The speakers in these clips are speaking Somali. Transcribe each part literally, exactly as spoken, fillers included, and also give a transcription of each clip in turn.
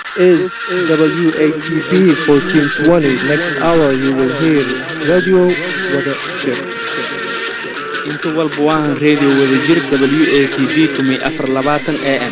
is W A T B fourteen twenty. Next hour you will hear Radio Wadajir. inta walba waan radio Wadajir W A T B tumi afar labaatan A M.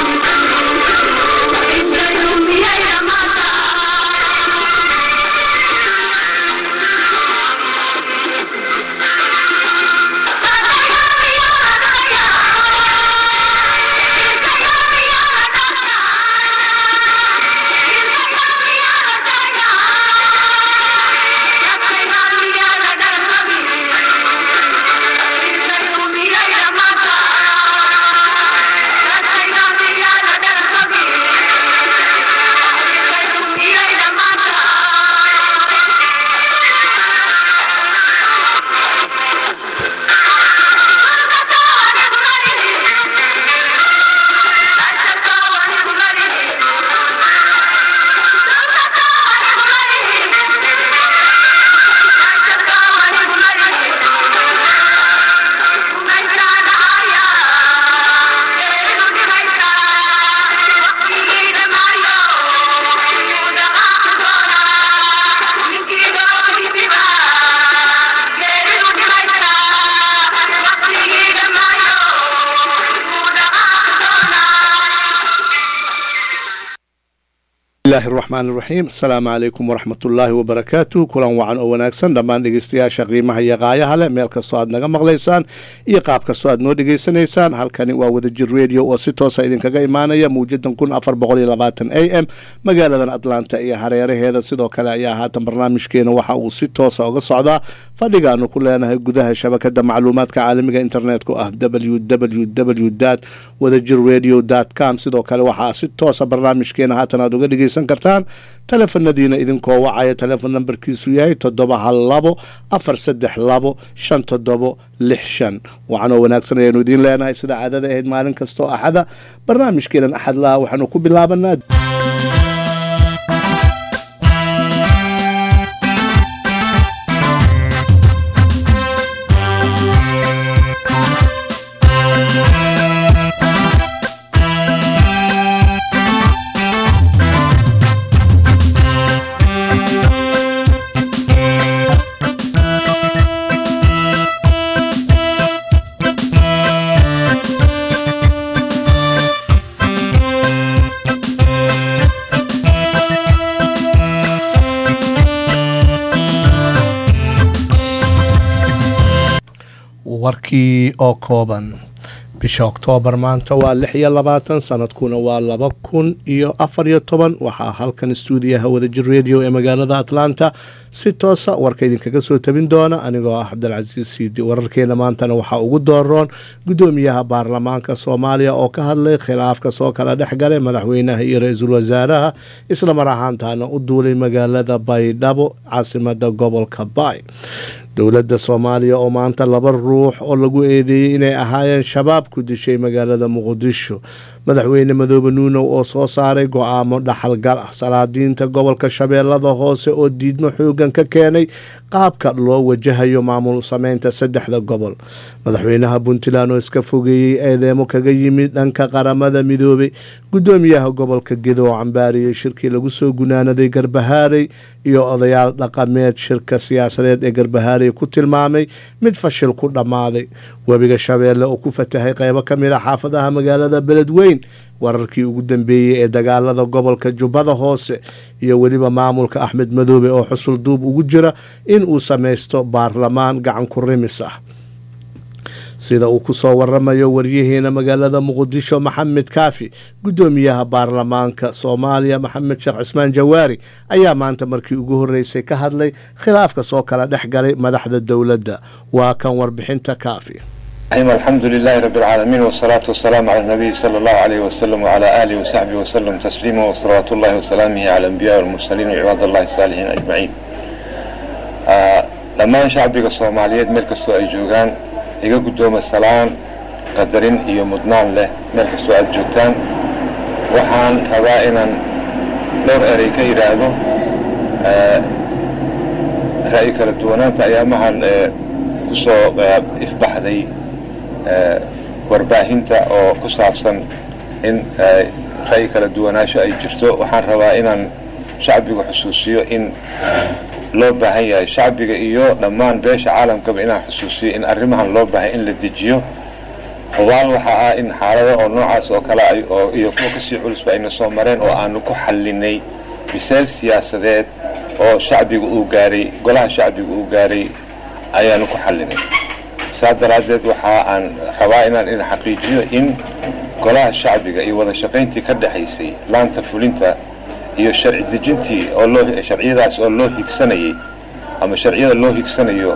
الله الرحمن الرحيم السلام عليكم ورحمة الله وبركاته كلان وعن أو وناكسن دمان دغيستياشا قيمها iyo qaayaha leh meel kastoo aad naga maqlaysaan iyo qaab kastoo aad noo dhageysanaysaan halkani waa Wadajir Radio oo si toos ah idinkaga imaanaya mawjadan kun afar boqol iyo labaatan A M magaaladan Atlanta iyo hareeraheeda sidoo kale ayaa haatan barnaamijkeena waxa uu si toos ah uga socdaa fadhigaanu ku leenahay gudaha shabakada macluumaadka caalamiga internetka ah w w w dot wadajir radio dot com sidoo kale waxa si toos ah barnaamijkeena haatan aad uga dhageysan kartaan telefonadiina idinkoo wacaya telefon numberkiisu yahay toddoba hal labo afar saddex labo shan toddoba lix shan waxaanu wanaagsan ayaynu idin leenahay sida caadada ahayd maalin kastoo axada barnaamijkeena axad laha waxaanu ku bilaabanaa warkii oo kooban bisha Oktoobar maanta waa lix iyo labaatan sanadkuna waa laba kun iyo afar iyo toban waxaa halkan stuudiyaha Wadajir Radio ee magaalada Atlanta si toos ah warka idinkaga soo tabin doona anigoo ah Cabdilcasiis Siidi wararkeena maantana waxaa ugu dooroon gudoomiyaha baarlamaanka Soomaaliya oo ka hadlay khilaafka soo kala dhexgalay madaxweynaha iyo ra'iisul wasaaraha isla mar ahaantaana u duulay magaalada Baydhabo caasimadda gobolka Bay dowladda Soomaaliya oo maanta laba ruux oo lagu eedeeyay inay ahaayeen shabaab ku dishay magaalada Muqdisho madaxweyne Madoobe Nuuno oo soo saaray go'aamo dhaxalgal ah salaadiinta gobolka Shabeellada Hoose oo diidmo xoogan ka keenay qaabka loo wajahayo maamul sameynta saddexda gobol madaxweynaha Puntland oo iska fogeeyay eedeemo kaga yimid dhanka qaramada Midoobe gudoomiyaha gobolka Gedo Cambaariye shirkii lagu soo gunaanaday Garbahaaray iyo odayaal dhaqameed shirka siyaasadeed ee Garbahaaray ku tilmaamay mid fashil ku dhamaaday wabiga Shabeelle oo ku fatahay qaybo kamid ah xaafadaha magaalada Beledweyne wararkii ugu dambeeyay ee dagaalada gobolka Jubbada Hoose iyo waliba maamulka Axmed Madoobe oo xusul duub ugu jira in uu sameysto baarlamaan gacan ku rimis ah sida uu ku soo waramayo waryaheena magaalada Muqdisho Maxamed Kaafi gudoomiyaha baarlamaanka Soomaaliya Maxamed Sheekh Cismaan Jawaari ayaa maanta markii ugu horeysay ka hadlay khilaafka soo kala dhexgalay madaxda dawladda waa kan warbixinta Kaafi الحمد لله رب العالمين والصلاة والسلام على النبي صلى الله عليه وسلم وعلى آله وصحبه وسلم تسليما وصلوات الله وسلامه على الأنبياء والمرسلين وعباد الله الصالحين أجمعين آه لما شعبك الصوماليات ملك السؤال جوغان إيقا قدوم السلام قدرين إيو مدنان له ملك السؤال جوغتان وحان ربائنا نور أريكا يرادو آه رأيك ردوانات أيامها آه كسو آه إفبح ذي warbaahinta oo ku saabsan in ra'yi kala duwanaansho ay jirto waxaan rabaa inaan shacbiga xusuusiyo in loo baahan yahay shacbiga iyo dhammaan beesha caalamkaba inaan xusuusiyo in arrimahan loo baahay in la dejiyo hubaal waxa ah in xaalado oo noocaas oo kale ay oo iyo kuwa kasii culusba ayna soo mareen oo aanu ku xallinay biseel siyaasadeed oo shacbiga uu gaaray golaha shacbiga uu gaaray ayaanu ku xallinay saa daraadeed waxa aan rabaa inaan idin xaqiijiyo in golaha shacbiga iyo wada shaqayntii ka dhaxaysay laanta fulinta iyo sharci dejintii oo loo sharciyadaas oo loo higsanayay ama sharciyada loo higsanayo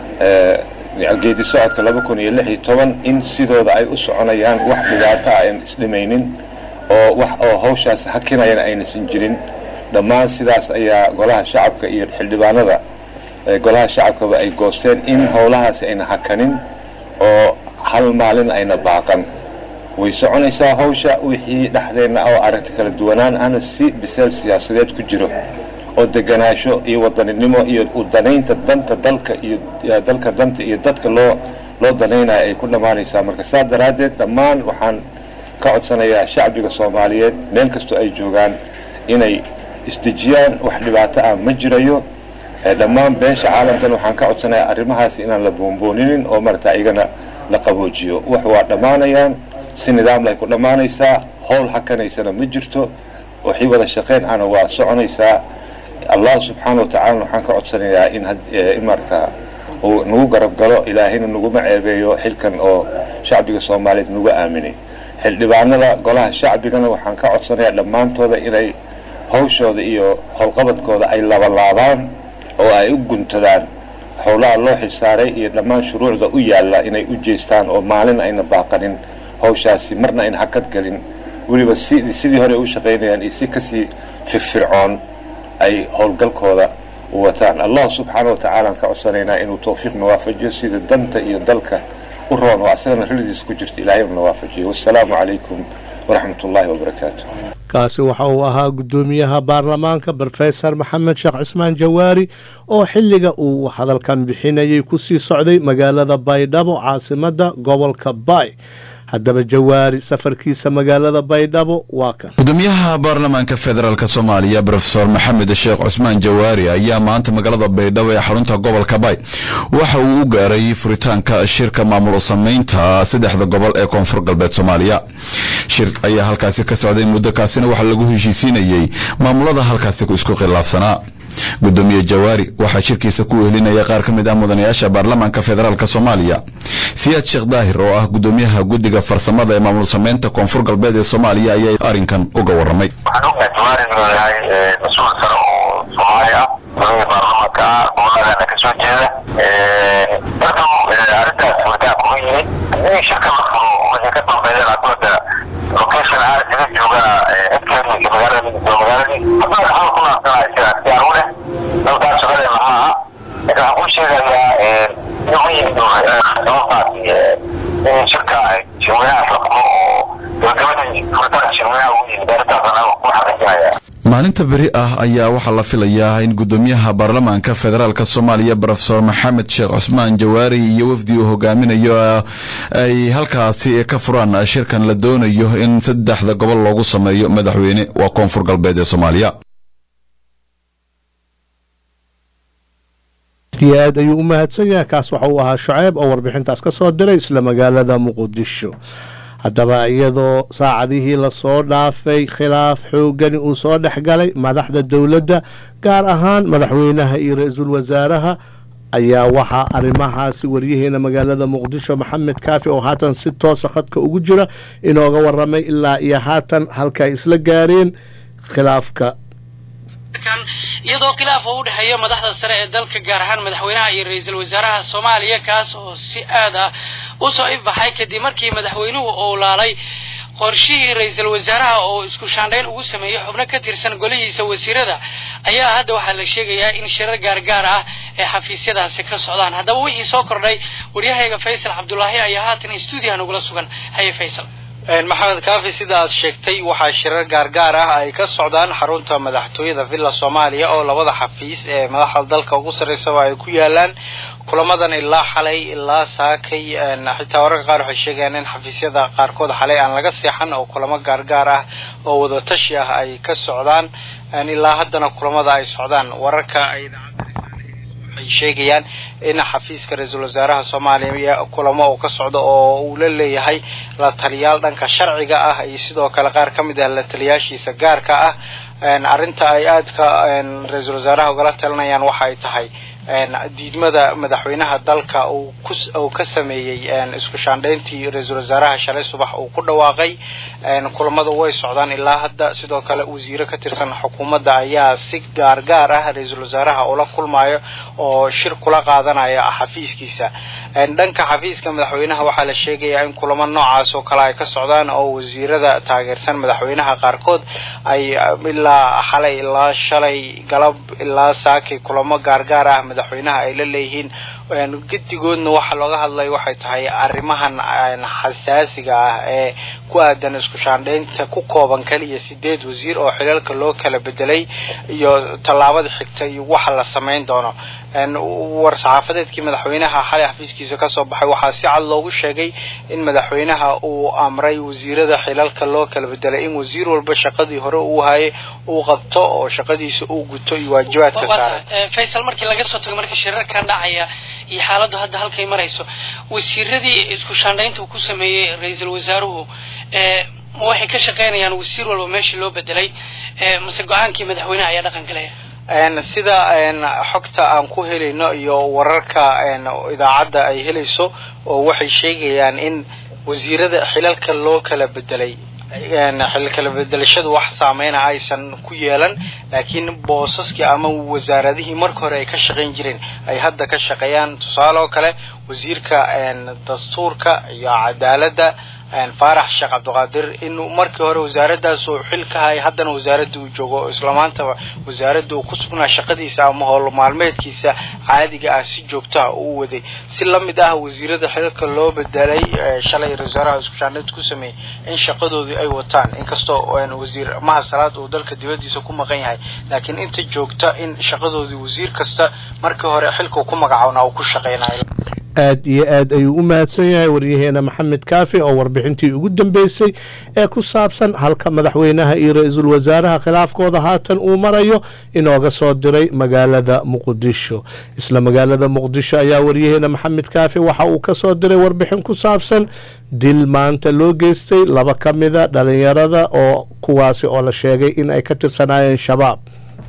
ee geedi socodka laba kun iyo lix iyo toban in sidooda ay u soconayaan wax dhibaato ah aan isdhimaynin oo wax oo hawshaas hakinayana aysan jirin dhammaan sidaas ayaa golaha shacabka iyo xildhibaanada golaha shacabka ay goosteen in howlahaas ayna hakanin oo hal maalin ayna baaqan way soconaysaa hawsha wixii dhaxdeena oo aragti kala duwanaan ana si biseel siyaasadeed ku jiro oo deganaasho iyo wadaninimo iyo u danaynta danta dalka iyo dalka danta iyo dadka loo loo danaynayo ay ku dhamaanaysaa marka saa daraadeed dhammaan waxaan ka codsanayaa shacbiga Soomaaliyeed meel kastoo ay joogaan inay isdejiyaan wax dhibaato ah ma jirayo dhammaan beesha caalamkan waxaan ka codsanayaa arrimahaas inaan la boonbooninin oo marta igana la qaboojiyo wax waa dhamaanayaan si nidaam leh ku dhamaanaysaa howl hakanaysana ma jirto wixii wada shaqeyn ana waa soconaysaa Allah subhanahu wa ta'ala waxaan ka codsanayaa in in marta oo nagu garab galo ilaahina nagu maceebeeyo xilkan oo shacbiga Soomaaliyeed nagu aaminay xildhibaanada golaha shacbigana waxaan ka codsanayaa dhamaantooda inay hawshooda iyo howlqabadkooda ay laba laabaan oo ay u guntadaan howlaha loo xisaaray iyo dhammaan shuruucda u yaala inay u jeestaan oo maalin ayna baaqanin hawshaasi marna in hakad galin waliba sidii hore u shaqeynayaan iyo si kasi firfircoon ay howlgalkooda u wataan Allah subhanahu wa ta'ala ka codsanayna inuu tawfiiq nawaafajiyo sida danta iyo dalka u roon oo asagana riladiis ku jirta ilaahay uu nawaafajiyo wassalaamu calaykum warahmatullaahi wabarakaatuh kaasi waxa uu ahaa gudoomiyaha baarlamaanka Professor Maxamed Sheekh Cusmaan Jawaari oo xilliga uu hadalkan bixinayay ku sii socday magaalada Baydhabo caasimadda gobolka Bay haddaba Jawaari safarkiisa magaalada Baydhabo waa kan gudoomiyaha baarlamaanka federaalka Soomaaliya Professor Maxamed Sheekh Cusmaan Jawaari ayaa maanta magaalada Baydhabo ee xarunta gobolka Bay waxa uu u gaaray furitaanka shirka maamul sameynta saddexda gobol ee koonfur galbeed Soomaaliya shir ayaa halkaasi ka socday muddo kaasina waxa lagu heshiisiinayay maamulada halkaasi ku isku khilaafsanaa gudoomiye Jawaari waxa shirkiisa ku wehelinaya qaar ka mid ah mudanayaasha baarlamaanka federaalka Soomaaliya Siyaad Sheekh Daahir oo ah gudoomiyaha guddiga farsamada ee maamul sameynta koonfur galbeed ee Soomaaliya ayaa arinkan uga waramay waxaan u Jawaari leeyahay mas'uul sare oo Soomaaliya oo baarlamaanka gobolada ka soo jeeda ee dadku arintaas wadaa ku yimid in shirka waxa ka dambeeya aqoonta location aad laga jooga ekeri magaalada magaalada hadda hal kuna taayay diyaarule dalka shaqada lahaa ee waxaan u sheegayaa ee inuu doofaasi ee shirka joogaha oo dadweynaha furtaan shirweynaha uu yiraahdaa ku xaqiijinaya maalinta bari ah ayaa waxa la filayaa in gudoomiyaha baarlamaanka federaalka Soomaaliya Professor Maxamed Sheekh Cusmaan Jawaari iyo wafdi uu hogaaminayo ay halkaasi ka furaan shirkan la doonayo in saddexda gobol loogu sameeyo madaxweyne waa koonfur galbeed ee Soomaaliya diyaad ayuu u mahadsan yahay kaas waxa uu ahaa Shucayb oo warbixintaas ka soo diray isla magaalada Muqdisho haddaba iyadoo saacadihii la soo dhaafay khilaaf xooggan uu soo dhexgalay madaxda dawladda gaar ahaan madaxweynaha iyo ra'iisul wasaaraha ayaa waxa arimahaasi wariyaheena magaalada Muqdisho Maxamed Kaafi oo haatan si toos ah khadka ugu jira inooga waramay ilaa iyo haatan halka isla gaareen khilaafka kan iyadoo khilaaf u dhaxeeyo madaxda sare ee dalka gaar ahaan madaxweynaha iyo ra'iisul wasaaraha Soomaaliya kaas oo si aad ah u soo ifbaxay kadib markii madaxweynuhu uu laalay qorshihii ra'iisul wasaaraha oo isku shaandhayn ugu sameeyay xubno ka tirsan golihiisa wasiirada ayaa hadda waxa la sheegayaa in shirar gaar gaar ah ee xafiisyadaasi ka socdaan haddaba wixii soo kordhay wariyahayga Faysal Cabdullaahi ayaa haatan stuudiyaha nagula sugan hay Faysal maxamed kaafi sida aad sheegtay waxaa shirar gaargaar ah ay ka socdaan xarunta madaxtooyada villa Soomaaliya oo labada xafiis ee madaxda dalka ugu sareysa ay ku yaalaan kulamadan ilaa xalay ilaa saakay xitaa wararka qaar waxay sheegayaan in xafiisyada qaarkood xalay aan laga seexan oo kulamo gaargaar ah oo wada tashi ah ay ka socdaan ilaa haddana kulamada ay socdaan wararka ay sheegayaan in xafiiska ra'iisul wasaaraha Soomaaliya kulamo oo ka socdo oo uu la leeyahay la taliyaal dhanka sharciga ah iyo sidoo kale qaar kamid ah la taliyaashiisa gaarka ah arinta ay aadka ra'iisul wasaaraha uga talinayaan waxa ay tahay diidmada madaxweynaha dalka uu ku ka sameeyay isku shaandheyntii ra'iisul wasaaraha shalay subax uu ku dhawaaqay kulamada way socdaan ilaa hadda sidoo kale wasiiro ka tirsan xukuumadda ayaa si gaar gaar ah ra'iisul wasaaraha oo la kulmayo oo shir kula qaadanaya xafiiskiisa dhanka xafiiska madaxweynaha waxa la sheegayaa in kulamo noocaas oo kale ay ka socdaan oo wasiirada taageersan madaxweynaha qaarkood ay ilaa xalay ilaa shalay galab ilaa saakay kulamo gaar gaar ah madaxweynaha ay la leeyihiin guddigoodna waxa looga hadlay waxay tahay arrimahan xasaasiga ah ee ku aadan isku shaandheynta ku kooban kaliya sideed wasiir oo xilalka loo kala bedelay iyo tallaabada xigta iyo waxa la sameyn doono war saxaafadeedkii madaxweynaha xalay xafiiskiisa ka soo baxay waxa si cad loogu sheegay in madaxweynaha uu amray wasiirada xilalka loo kala bedelay in wasiir walba shaqadii hore uu hayay uu qabto oo shaqadiisa uu guto iyo waajibaadka saaran Faisal markii laga soo tago markii shirarkan dhacaya iyo xaaladdu hadda halkay marayso wasiiradii isku shaandhaynta uu ku sameeyay ra'iisul wasaaruhu ee waxay ka shaqeynayaan wasiir walba meeshii loo bedelay ee mise go'aankii madaxweynaha ayaa dhaqan galaya een sida een xogta aan ku helayno iyo wararka een idaacada ay helayso oo waxay sheegayaan in wasiirada xilalka loo kala bedelay een xil kala bedelashadu wax saameynaa aysan ku yeelan laakiin boosaskii ama wasaaradihii markii hore ay ka shaqeyn jireen ay hadda ka shaqeeyaan tusaale oo kale wasiirka een dastuurka iyo cadaaladda een Faarax Sheekh Cabdiqaadir inuu markii hore wasaaraddaas uu xilka hay haddana wasaaraddu uu joogo islaamaanta wasaaraddu uu ku sugnaa shaqadiisa ama howl maalmeedkiisa caadiga ah si joogto ah uu waday si la mid ah wasiirada xilka loo bedelay shalay wasaaraha isku shaandhaynta ku sameeyay in shaqadoodii ay wataan inkastoo wasiir Mahad Salaad uu dalka dibadiisa ku maqan yahay laakiin inta joogta in shaqadoodii wasiir kasta markii hore xilka ku magacaawna uu ku shaqeynayo aad iyo aad ayuu u mahadsan yahay waryaheena maxamed kaafi oo warbixintii ugu dambeysay ee ku saabsan halka madaxweynaha iyo ra'iisul wasaaraha khilaafkooda haatan uu marayo inooga soo diray magaalada muqdisho isla magaalada muqdisho ayaa waryaheena maxamed kaafi waxa uu ka soo diray warbixin ku saabsan dil maanta loo geystay laba ka mida dhalinyarada oo kuwaasi oo la sheegay in ay ka tirsanaayeen shabaab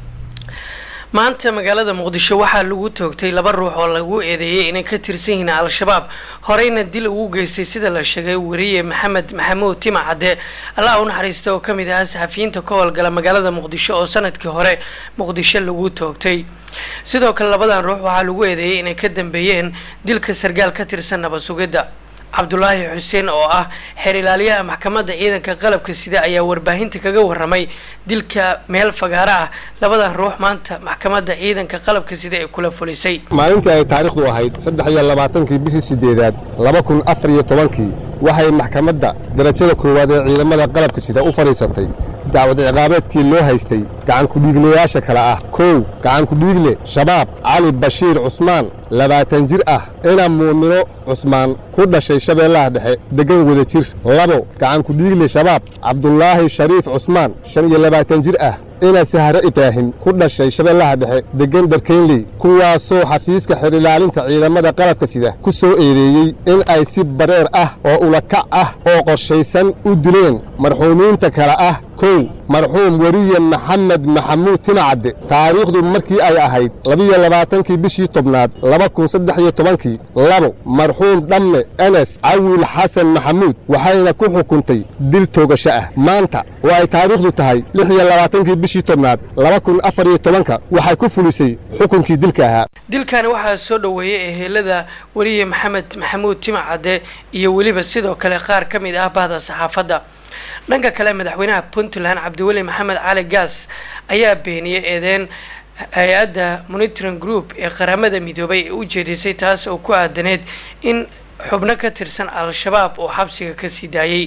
maanta magaalada muqdisho waxaa lagu toogtay laba ruux oo lagu eedeeyay inay ka tirsan yihiin al-shabaab horeyna dil ugu geystay sida la sheegay wariye maxamed maxamuud timacade allah u naxariista oo ka mid ah saxafiyiinta ka howlgala magaalada muqdisho oo sanadkii hore muqdisho lagu toogtay sidoo kale labadan ruux waxaa lagu eedeeyay inay ka dambeeyeen dilka sargaal ka tirsan nabad sugidda cabdulaahi xuseen oo ah xeer ilaaliyaha maxkamadda ciidanka qalabka sida ayaa warbaahinta kaga waramay dilka meel fagaara ah labadan ruux maanta maxkamadda ciidanka qalabka sida ay kula fulisay maalintii ay taariikhdu ahayd saddex iyo labaatankii bishii sideedaad laba kun afar iyo tobankii waxay maxkamadda darajada koowaad ee ciidamada qalabka sida u fadhiisatay dacwad ciqaabeedkii loo haystay gacan ku-dhiiglayaasha kale ah kow gacan ku-dhiigle shabaab cali bashiir cusmaan labaatan jir ah ina muumino cusmaan ku dhashay shabeellaha dhexe deggan wada jir labo gacan ku-dhiigle shabaab cabdulaahi shariif cusmaan shan iyo labaatan jir ah ina sahare ibraahin ku dhashay shabeellaha dhexe deggan darkeynley kuwaasoo xafiiska xeer ilaalinta ciidamada qalabka sida ku soo eedeeyey in ay si bareer ah oo ulakac ah oo qorshaysan u dileen marxuumiinta kale ah kow marxuum weriye maxamed maxamuud timacadde taariikhdu markii ay ahayd labiyo labaatankii bishii tobnaad laba kun saddex iyo tobankii labo marxuum dhamme enes cawil xasan maxamuud waxayna ku xukuntay dil toogasho ah maanta oo ay taariikhdu tahay lix iyo labaatankii bishii tobnaad laba kun afar iyo tobanka waxay ku fulisay xukunkii dilka ahaa dilkani waxaa soo dhoweeyey ehelada weriye maxamed maxamuud timacadde iyo weliba sidoo kale qaar ka mid ah bahda saxaafadda dhanka kale madaxweynaha puntland cabdiweli maxamed cali gaas ayaa beeniyey eedeen hay-adda monitoring group ee qaramada midoobay ee u jeedisay taas oo ku aadaneed in xubno ka tirsan al-shabaab oo xabsiga kasii daayay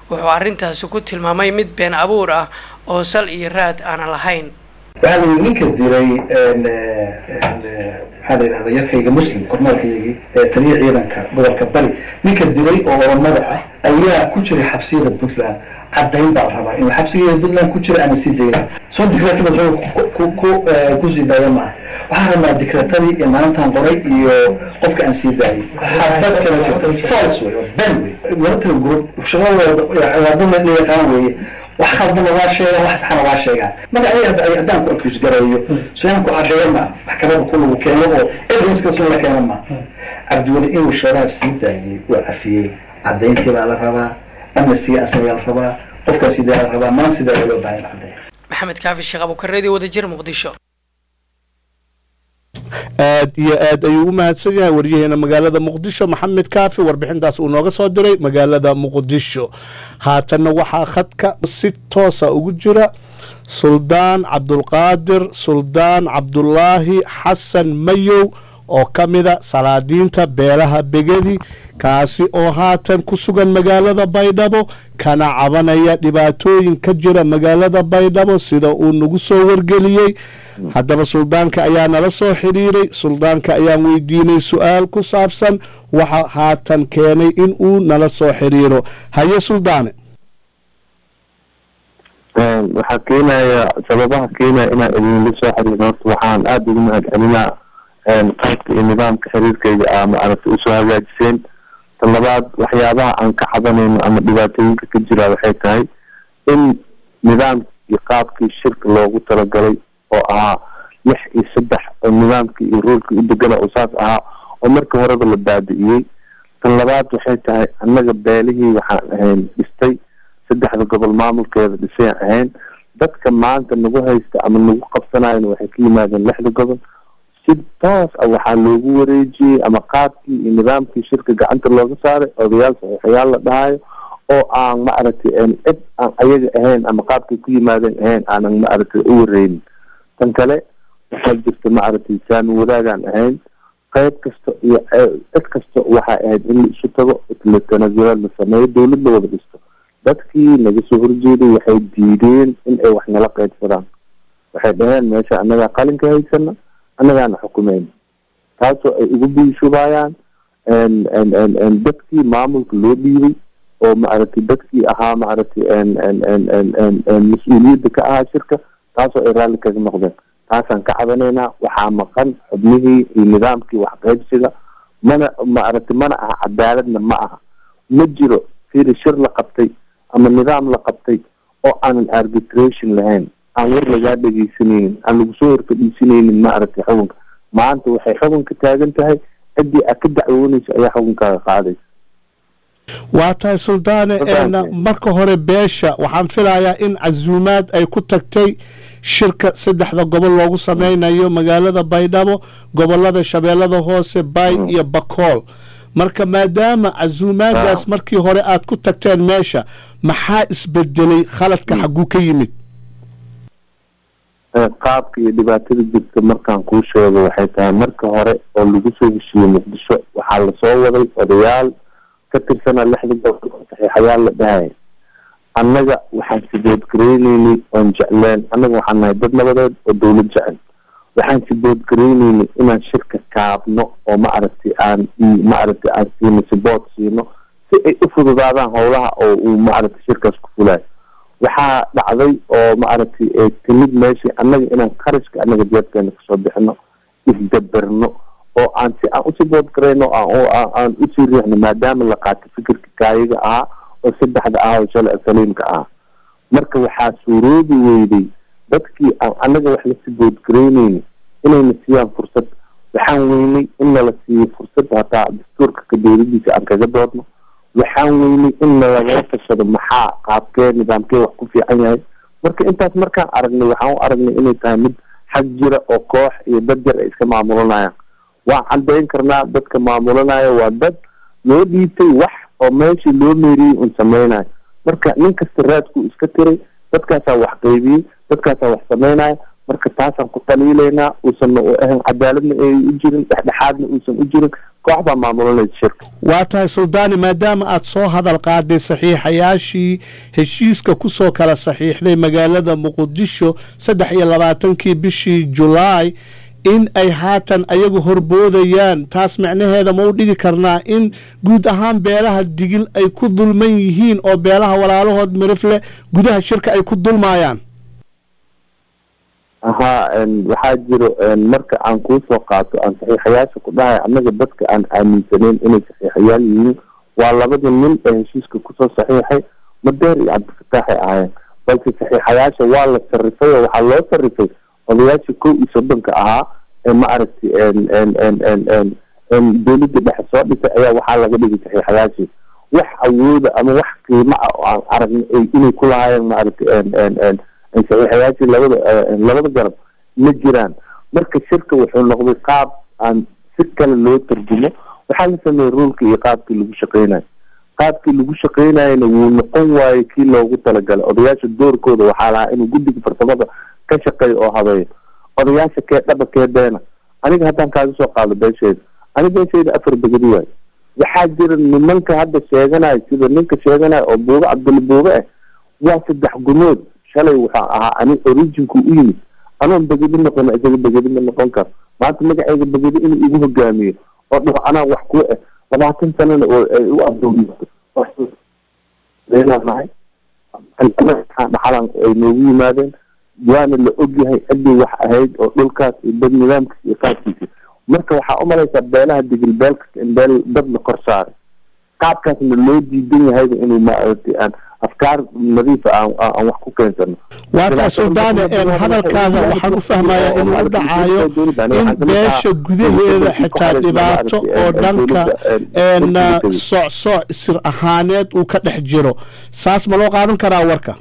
wuxuu arrintaasi ku tilmaamay mid been abuur ah oo sal iyo raad aanan lahayn. waxaa ninka diray maxaa la yidhahdaa yarkayga muslim kornaalkaygii ee taliya ciidanka gobolka bari ninka diray oo oromada ah ayaa ku jiray xabsiyada puntland caddayn baa rabaa inuu xabsigeeda puntland ku jira ana sii dayna soo dikreetada ku sii daaya maaha waxaa rabaa dikreetadii ee maalintan qoray iyo qofka aan sii daayay xabad kala jirta false way oo ben way wadatala group shaqadooda ciwaadada la yaqaan weeye wax khaldana waa sheegaan wax saxana waa sheegaan marka ay haddaan ku accuse gareeyo soo inaan ku caddeeyo ma maxkamadda ku lagu keeno oo evidence ka soo la keeno ma cabdiweli inuu shabaab sii daayay waa cafiyey caddayntii baa la rabaa amnesty asaga la rabaa qofkaasi daa la rabaa maanta sidaa loo baahan caddeyn. maxamed kaafi sheekh abuukareedi wadajir muqdisho. aad iyo aad ayuu u mahadsan yahay waryaheena magaalada muqdisho maxamed kaafi warbixintaas uu nooga soo diray magaalada muqdisho. haatanna waxaa khadka si toosa ugu jira suldaan cabdulqaadir suldaan cabdulaahi xasan mayow oo ka mida salaadiinta beelaha begedi kaasi oo haatan ku sugan magaalada baydhabo kana cabanaya dhibaatooyin ka jira magaalada baydhabo sida uu nagu soo wargeliyey. haddaba suldaanka ayaa nala soo xidhiiray suldaanka ayaan weydiinay su-aal ku saabsan waxa haatan keenay in uu nala soo xidhiiro. haye suldaane. waxaa keenaya sababaha keenaya inaan idinla soo xiriiro horta waxaan aada ugu mahad celinaa qaybka iyo nidaamka xiriirkayga ah ma aragta usoo hagaajiseen. ta labaad waxyaabaha aan ka cabanayno ama dhibaatooyinka ka jira waxay tahay in nidaamkii qaabkii shirka loogu talagalay oo ahaa lix iyo saddex oo nidaamkii iyo ruulkii u degana oo saas ahaa oo marka horeba la baabi'iyey. tan labaad waxay tahay annaga beelihii waxaan ahayn dhistay saddexda gobol maamulkeeda dhisayaan ahayn dadka maanta nagu haysta ama nagu qabsanayana waxay ka yimaadeen lixda gobol si toos ah waxaa loogu wareejiyey ama qaabkii iyo nidaamkii shirka gacanta looga saaray odayaal saxiixayaal la dhahayo oo aan ma aragtay cid aan ayaga ahayn ama qaabkay ku yimaadeen ahayn aanan ma aragtay u wareynin. tan kale waxaa jirta ma aragtay saami wadaagaan ahayn qayb kasta iyo cid kasta waxay ahayd in la isu tago la tanasulaad la sameeyo dowlad la wada dhisto. dadkii naga soo horjeeday waxay diideen in ay wax nala qaybsadaan waxay dhaheen meesha annagaa qalinka haysana annagaana xukumeyn taasoo ay ugu biishubayaan dadkii maamulka loo dhiibay oo ma aragtay dadkii ahaa ma aragtay mas-uuliyadda ka ahaa shirka taasoo ay raalli kaga noqdeen. taasaan ka cabanaynaa waxaa maqan xubnihii iyo nidaamkii waxqaybsiga mana ma aragtay mana aha cadaaladna ma aha ma jiro fiiri shir la qabtay ama nidaam la qabtay oo aanan arbitration lahayn aan war lagaa dhegeysanaynin aan lagu soo horfadhiisanaynin ma aragtay xukunka maanta waxay xukunka taagan tahay ciddii aad ka dacwoonaysa ayaa xukunkaaga qaadaysa. waa tahay suldaane marka hore beesha waxaan filayaa in casuumaad ay ku tagtay shirka saddexda gobol loogu sameynayo magaalada baydhabo gobolada shabeellada hoose bay iyo bakool marka maadaama casuumaadaas markii hore aad ku tagteen meesha maxaa isbedelay khaladka xaguu ka yimid? qaabka iyo dhibaatada jirta markaan kuu sheego waxay tahay marka hore oo lagu soo heshiiyey muqdisho waxaa lasoo waday odayaal ka tirsanaa lixda gobol oo saxiixayaal la dhahaya annaga waxaan siboodgareyneynay oon jecleen annaga waxaan nahay dad nabadeed oo dowlad jecel waxaan siboodgareyneynay inaan shirka kaabno oo ma aragtay aan ma aragtay aan siino sibood siino si ay u fududaadaan howlaha oo uu ma aragtay shirkaas ku fulayo. waxaa dhacday oo ma aragtay timid meeshii annaga inaan qarashka annaga jeebkeena kasoo bixino isdaberno oo aan si aan usii boodgareyno aan usii riixno maadaama la qaato fikirka kaayaga ahaa oo saddexda ahaa oo shalay saliimka ahaa. marka waxaa suuroobi weyday dadkii aan annaga wax lasii boodgareyneyni inayna siiyaan fursad waxaan weynay in nala siiyo fursad hataa dastuurka ka dowladiisa aan kaga doodno waxaan weynay in nalagala tashado maxaa qaabkee nidaamkee wax ku fiican yahay. marka intaas markaan aragnay waxaan u aragnay inay tahay mid xag jira oo koox iyo dad yar ay iska maamulanayaan. waan caddayn karnaa dadka maamulanaya waa dad loo dhiibtay wax oo meeshii loo meeriyey un sameynayo. marka nin kasta raadkuu iska tiray dadkaasaa wax qaybiyey dadkaasaa wax sameynaya. marka taasaan ku taliilaynaa uusan u ahayn cadaaladna ay u jirin dhexdhexaadna uusan u jirin koox baa maamulanaysa shirka. waa tahay suldaani maadaama aad soo hadal qaaday saxiixayaashii heshiiska kusoo kala saxiixday magaalada muqdisho saddex iyo labaatankii bishii julaay in ay haatan ayagu horboodayaan taas macnaheeda ma u dhigi karnaa in guud ahaan beelaha digil ay ku dulman yihiin oo beelaha walaalahood mirifle gudaha shirka ay ku dulmaayaan? ahaa waxaa jiro marka aan kuu soo qaato aan saxiixayaasha ku dhahay annaga dadka aan aaminsanayn inay saxiixayaal yihiin waa labada nin ee heshiiska kusoo saxiixay madeer iyo cabdifataaxay ahaayeen balse saxiixayaasha waa la sarifay oo waxaa loo sarifay odayaashii kow iyo soddonka ahaa ee ma aragti dowladda dhexe soo dhisay ayaa waxaa laga dhigay saxiixayaashii wax awooda ama wax qiimo ah oo aan aragna inay ku lahaayeen ma aragti saxiixayaashii labada labada garab ma jiraan. marka shirka wuxuu noqday qaab aan si kale loo tarjumo. waxaa la sameeyey ruulka iyo qaabkii lagu shaqeynayo qaabkii lagu shaqeynayana wuu noqon waayo kii loogu talagalay. odayaasha doorkooda waxaa lahaa inuu guddiga farsamada ka shaqeeyo oo habeeyo. odayaasha kee dhaba kee beena aniga haddaan kaaga soo qaado beeshayda aniga beeshayda afar begedi waayo. waxaa jira nimanka hadda sheeganayo sida ninka sheeganayo oo buuga cabdilla buuga ah waa saddex gumood. shalay waxaa ahaa ani originku u yimid anoon begedi noqon isaga begedi ma noqon karo. maanta magacayga begedi inuu igu hogaamiyo oo dhaho anaa wax ku ah labaatan sanana oo ay u adoomiyato leenahay dhaxalan ay noogu yimaadeen waana la ogyahay ciddii wax ahayd oo dhulkaas iyo dad nidaamkiisa iyo qaabkiisa. marka waxaa u malaysaa beelaha digil beel kasta in beel dad la kor saaray qaabkaasna loo diidan yahayba inuu maaragtay aan afkaar nadiifa aan wax ku keensano. waa taa suldaane hadalkaada waxaan u fahmayaa inuu u dhacayo in beesha gudaheeda xitaa dhibaato oo dhanka sooc sir ahaaneed uu ka dhex jiro. saas ma loo qaadan karaa warka?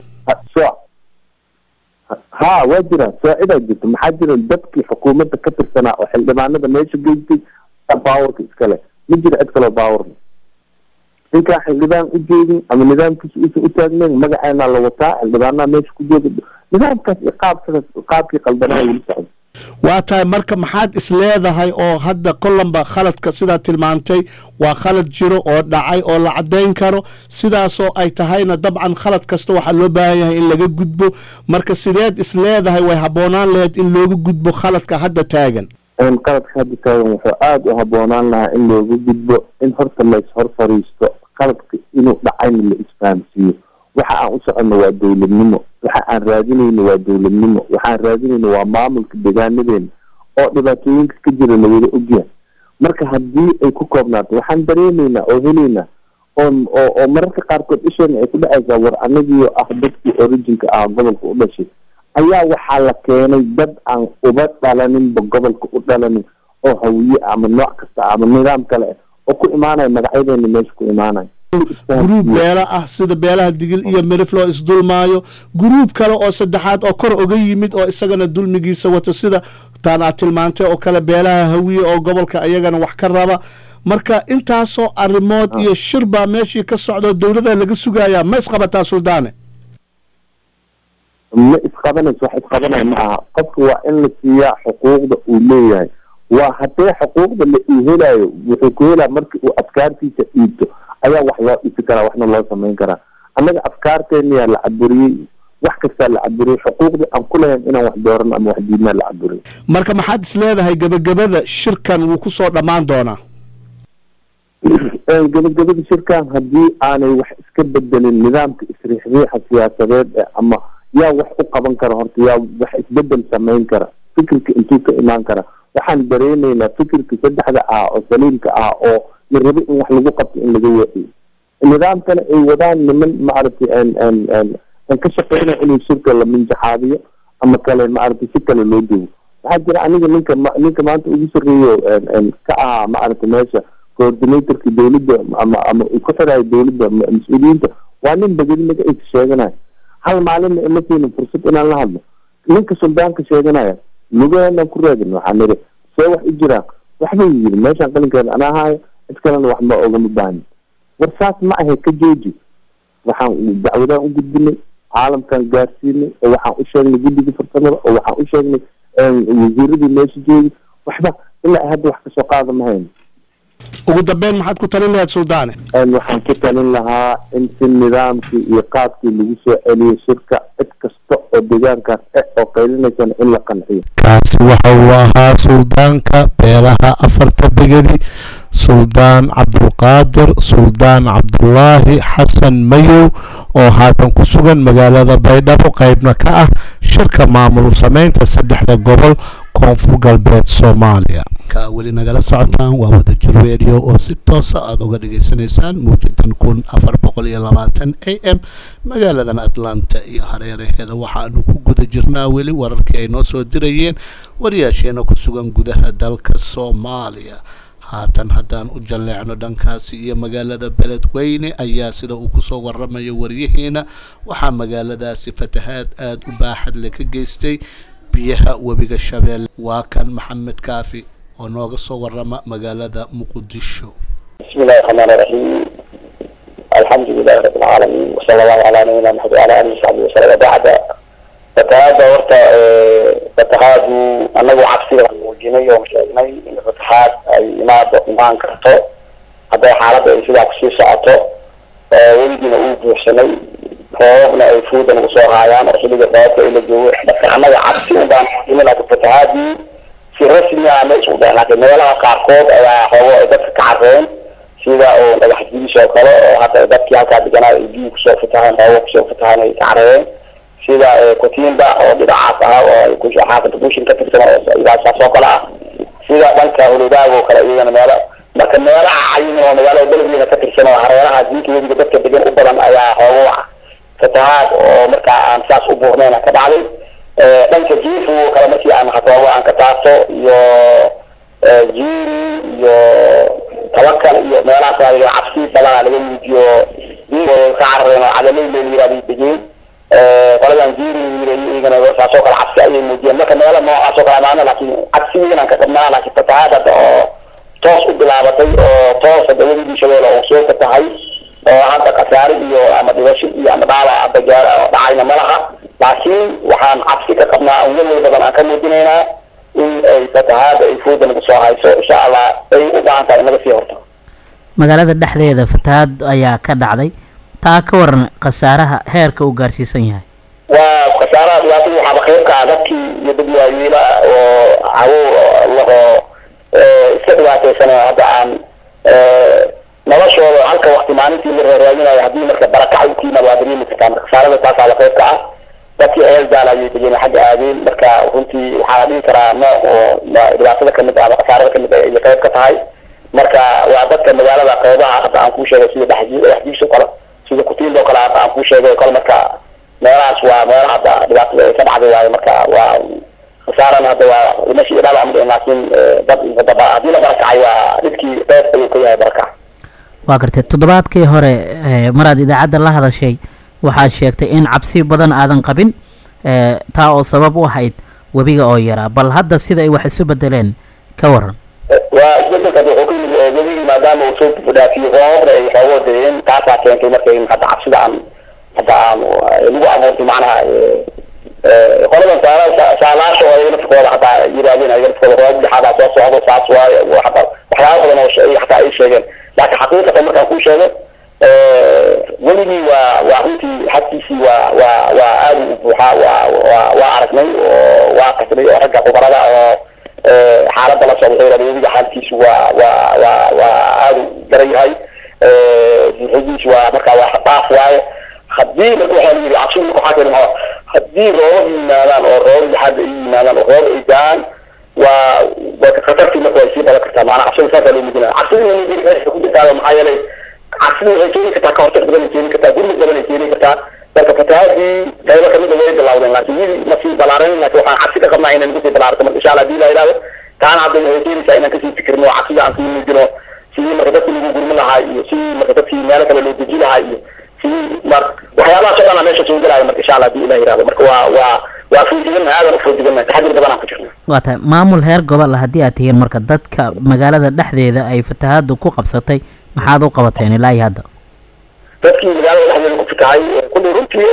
ها واجرا سائدة جدا محاجر الدبكي حكومة كتر سنة وحلبانة ماشي جيتي باور كيسكالي نجري أدكالو باور إن كان حلبان إجيني أما نظام كيس إيسو إتاجنين مقعينا لوطاء حلبانا ماشي كجيجي نظام كاس إقاب إقاب كي قلبنا يلسعد. waa tahay marka maxaad isleedahay oo hadda kolanba khaladka sidaa tilmaantay waa khalad jiro oo dhacay oo la caddayn karo sidaasoo ay tahayna dabcan khalad kasta waxaa loo baahan yahay in laga gudbo. marka sideed isleedahay way habboonaan lahayd in looga gudbo khaladka hadda taagan? qaladka hadda taagan wuxuu aada u habboonaan lahaa in looga gudbo in horta la ishor fariisto khaladka inuu dhacayna la isfahamsiiyo. waxa aan u soconno waa dowladnimo waxa aan raadinayno waa dowladnimo waxaan raadinayno waa maamulka deegaanadeena oo dhibaatooyinka ka jira lawada ogyahay. marka haddii ay ku koobnaato waxaan dareemaynaa oo helaynaa oo oo mararka qaarkood isheena ay ku dhacaysaa war anagiio ah dadkii originka ah gobolka u dhashay ayaa waxaa la keenay dad aan uba dhalaninba gobolka u dhalanin oo hawiye ama nooc kasta ama nidaam kale ah oo ku imaanaya magacyadeena meesha ku imaanaya. guruub beela ah sida beelaha digil iyo mirifloo isdulmaayo guruub kale oo saddexaad oo kor oga yimid oo isagana dulmigiisa wato sida taan aad tilmaantay oo kale beelaha hawiye oo gobolka ayagana wax ka raba. marka intaasoo arrimood iyo shir baa meeshii ka socdo dowladda laga sugayaa ma isqabataa suldaane? ma isqabanayso wax isqabanaya ma aha. qofka waa in la siiyaa xuquuqda uu leeyahay. waa haddee xuquuqda la uu helayo wuxuu ku helaa markii uu afkaartiisa dhiibto ayaa wax loo dhisi karaa waxna loo samayn karaa. annaga afkaarteeniyaa la caburiyey wax kastaa la caburiyey xuquuqdii aan ku lahayn inaan wax doorano ama wax diidnaa la caburiyey. marka maxaad is leedahay gabagabada shirkan wuu ku soo dhammaan doonaa? gabagabada shirkan haddii aanay wax iska bedelin nidaamka isriixriixa siyaasadeed ee ama yaa wax u qaban kara horta yaa wax isbedel samayn kara fikirka intuu ka imaan kara. waxaan dareemaynaa fikirka saddexda ah oo saliimka ah oo la rabo in wax lagu qabto in laga weeciyo. nidaamkana ay wadaan niman maaragtay aan ka shaqeynaya inuu shirka la minjaxaadiyo ama kale maaragtay si kale loo duwo. waxaa jira aniga ninka ninka maanta ugu sarreeyo ka ahaa maaragtay meesha coordinatorka dowladda ama ama uu ka xirayo dowladda mas-uuliyiinta waa nin begedi magaciisa sheeganayo. hal maalinna ima siinin fursad inaan la hadlo. ninka suldaanka sheeganaya lugaheennaan ku raadin waxaa niri see wax u jiraan waxbay yiri meeshaan qalinkeeda anaa haayo cid kalena waxba ogama baahnin. war saas ma ahay ka jooji. waxaan dacwadaan u gudbinay caalamkan gaarsiinay oo waxaan u sheegnay guddiga farsamada oo waxaan u sheegnay wasiiradii meesha joogi waxba ilaa hadda wax kasoo qaada ma hayno. ugu dambeyn maxaad ku talin lahayd suldaane waxaan ku talin lahaa in si nidaamkii iyo qaabkii lagu soo celiyo shirka cid kasta oo deegaankaas eh oo qaylinaysan in la qanciyo kaasi waxa uu ahaa suldaanka beelaha afarta begedi suldaan cabdulqaadir suldaan cabdulaahi xasan mayow oo haatan ku sugan magaalada baydhabo qaybna ka ah shirka maamul sameynta saddexda gobol koonfur galbeed soomaaliya ka weli nagala socotaan waa wadajir radio oo si toosa aad uga dhageysanaysaan muujadan kun afar boqol iyo labaatan a m magaaladan atlanta iyo hareeraheeda waxaanu ku guda jirnaa weli wararkii ay noo soo dirayeen wariyaasheena ku sugan gudaha dalka soomaaliya haatan haddaan u jalleecno dhankaasi iyo magaalada beledweyne ayaa sida uu kusoo waramayo waryaheena waxaa magaaladaasi fatahaad aada u baaxad le ka geystay biyaha webiga shabeelle waa kan maxamed kaafi oo nooga soo warama magaalada muqdisho bismillahi rahmaani rahiim alxamdulilahi rabbil caalamiin wasala allahu calaa nabiyina maxamed wacala alihi wasaxbihi wasallam bacda fatahaada horta fatahaadu anagu cabsiga muujinay oo sheegnay in fatahaad ay imaado imaan karto hadday xaaladda ay sidaa kusii socoto weligiina uu buuxsanay roobabna ay fuudan ugu soo haayaan oo xilliga roobka in la joogo marka annaga cabsi unbaan muujinay laakiin fatahaadii si rasmi ah ma isku dayn laakiin meelaha qaarkood ayaa xoogo ay dadka ka carreen sida oo dhagax jibis oo kale oo hadda dadkii halkaa deganaa ay biyo kusoo fatahaan roobo kusoo fatahaan ay ka carreen sida kotiinba oo dhinacaas ah oo xaafada bushin ka tirsan oo ilaasaas oo kale ah sida dhanka huludaag oo kale iyagana meelo marka meelaha cayin oo magaalada beledweyne ka tirsan oo hareeraha diinka webiga dadka degan u badan ayaa xoogo fatahaad oo markaa aan saas u buurnayna ka dhacday dhanka jiifu oo kale markii aan xatoobo aan ka taabto iyo jiiri iyo tawakal iyo meelahaas ayaga cabsi badanaa laga muujiyo diinka ka carareen oo cadalay loo yiraahdo degeen qoladan jiiri iyagana saasoo kale cabsi ayay muujiyeen marka meelo noocaas oo kale amaana laakiin cabsigiina aan ka qabnaa laakiin fatahaad hadda oo toos u bilaabatay oo toos hadda weligii shabeelle oo soo fatahay oo hadda khasaare iyo ama dhibasho iyo ama dhaawac hadda gaar dhacayna malaha laakiin waxaan cabsi ka qabnaa aan weli badan aan ka muujinaynaa in ay fatahaada ay fooda nagu soo hayso insha allah ay u baahan tahay in laga sii horto magaalada dhexdeeda fatahaad ayaa ka dhacday taa ka waran khasaaraha heerka uu gaarsiisan yahay waa khasaaraha dhibaatada waxaaba qaybka ah dadkii iyo dad waayeela oo caruur lahoo iska dhibaataysanay hadda aan noloshooda halka waqti maalintii la raaraadinayo haddii marka barakac u tiimaad waa dareemi kartaa marka khasaarada taasaa la qaybka ah dadkii ceel daal ayay degeen xagga aadeen marka runtii waxaa la dhihi karaa nooc oo dhibaatada kamid ah ama khasaarada kamid ah ayay qayb ka tahay marka waa dadka magaalada qaybaha hadda aan kuu sheegay sida dhexdiis oo kale sida kutiinda oo kale hadda aan kuu sheegay oo kale marka meelahaas waa meelaha hadda dhibaatada ay ka dhacday waayo marka waa khasaaran hadda waa dhimasho iyo dhaawac ma laakiin dad hadaba haddii la barakacay waa dhibkii qayb ayuu ka yahay barakac waa gartay toddobaadkii hore maraad idaacadda la hadashay waxaad sheegtay in cabsi badan aadan qabin taa oo sabab u ahayd webiga oo yaraa bal hadda sida ay wax isu bedeleen ka waran waa isbedelka wuxuu ka yimid webigii maadaama uu soo dhaafiyo roobna ay xoogo deen taasaa keentay markay hadda cabsida aan hadda aan lagu abuurtay macnaha qoladan saalaasha oo ay nafkooda hataa yiraahdeen ay nafkooda roob dhexaadaa soo socdo saas waaye waxyaaba badan oo hataa ay sheegeen laakiin xaqiiqatan markaan kuu sheegay weligii waa waa runtii xadkiisii waa waa waa aada u buuxaa waa waa waa aragnay oo waa kasbay oo ragga khubarada oo xaaladda la socda wuxuu webiga xaalkiisu waa waa waa waa aada u daran yahay buuxidiisu waa markaa waa xadaaf waaye haddii marka waxaa layidhi cabsida marka waxaa keena haddii roobab yimaadaan oo roobab lixaad ay yimaadaan oo roob ay daan waa waa khatartii marka way sii badan kartaa macnaa cabsida saasaa loo mujinaya cabsida inay mujin ku jirtaa maxaa yeelay cabsida waxay keeni kartaa kahortag badan ay keeni kartaa gurmud badan ay keeni kartaa marka fatahaadii qaybo kamid a way bilawdeen laakiin wili ma sii balaaran laakiin waxaan cabsi ka qabnaa inay nagu sii balaarto marka insha allah hadii la yidhahdo taana hadda waxay keenaysaa inaan kasii fikirno cabsida aan sii muujino sidii marka dadkii lagu gurmi lahaa iyo sidii marka dadkii meelo kale loo deji lahaa iyo sidii mar waxyaabahaas oo dhan aa meesha soo gelaayo marka insha allah hadii ilah yidhahdo marka waa waa waa foojigannahay aadan u foojigannahay taxadir badan aan ku jirna waa tahay maamul heer gobol haddii aad tihiin marka dadka magaalada dhexdeeda ay fatahaadu ku qabsatay maxaad u qabateen ilaa iyo hadda dadkii magaalada dhexdeeda ku fatahay kulli runtii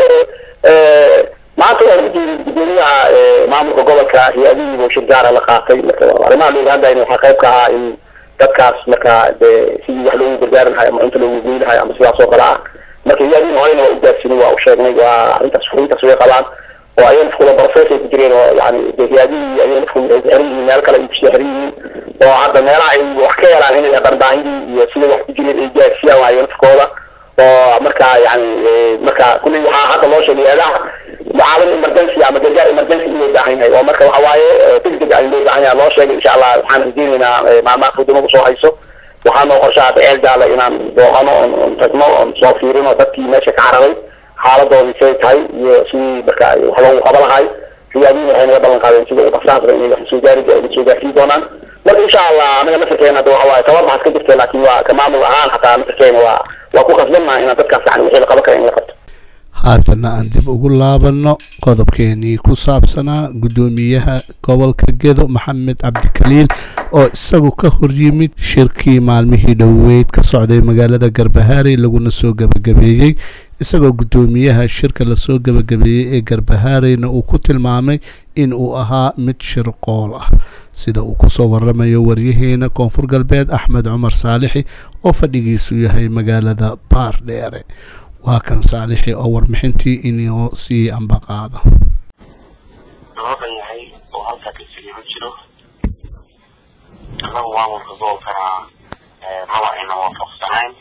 maanta waa ujeedi gudoomiyaha maamulka gobolka hay-adihii buu shir gaara la qaatay marka arrimaha looga hadlayna waxaa qayb ka ahaa in dadkaas marka sidii wax loogu gargaarin lahaa ama inta loogu geyn lahaa ama sidaas oo kale ah marka iyadii horeyna waa u gaarsiinay waa u sheegnay waa arrintaas fulintaas way qabaan oo ayay iskula barofees ay ku jireen oo yani deegaadii ayay iskula xiran yihiin meel kale ay ku xiran yihiin oo hadda meelaha ay wax ka helaan inay dardaahidii iyo sida wax ku jireen ay gaarsiiyaan waayo nafkooda oo marka yani marka kulli waxaa hadda loo sheegay eedaha mucaawin emergency ama gargaar emergency inuu baahan yahay oo marka waxa waaye degdeg ah inuu baahan yahay loo sheegay insha allah waxaan rajeynaynaa maalmaha fuduma kusoo hayso waxaa noo qorshaha eel jaala inaan booqano oon tagno oon soo fiirino dadkii meesha ka cararay xaaladoodii say tahay iyo sidii marka wax loogu qaba lahay siyaadiin waxay naga ballan qaadeen sida u dhaqsaasba inay wax soo gaari soo gaarsiin doonaan marka insha allah anaga nasarkeena hadda waxa waaye tabar maxaad ka jirtay laakiin waa ka maamul ahaan xataa nasarkeena waa waa ku qasbannaha inaan dadkaas yani wixii la qaban kara in la qabto haatana aan dib ugu laabanno qodobkeenii ku saabsanaa guddoomiyaha gobolka gedo maxamed cabdikaliil oo isagu ka hor yimid shirkii maalmihii dhoweyd ka socday magaalada garbahaarey laguna soo gabagabeeyey isagoo guddoomiyaha shirka lasoo gabagabeeyey ee garbahaareyna uu ku tilmaamay in uu ahaa mid shirqool ah sida uu kusoo waramayo waryaheena koonfur galbeed axmed cumar saalixi oo fadhigiisu yahay magaalada baardheere waa kan saalixi oo warbixintii inuu sii ambaqaado loodan yahay oo halkaa ka siliima jiro annagu maamulka gobolkana maba ayna waafaqsanayn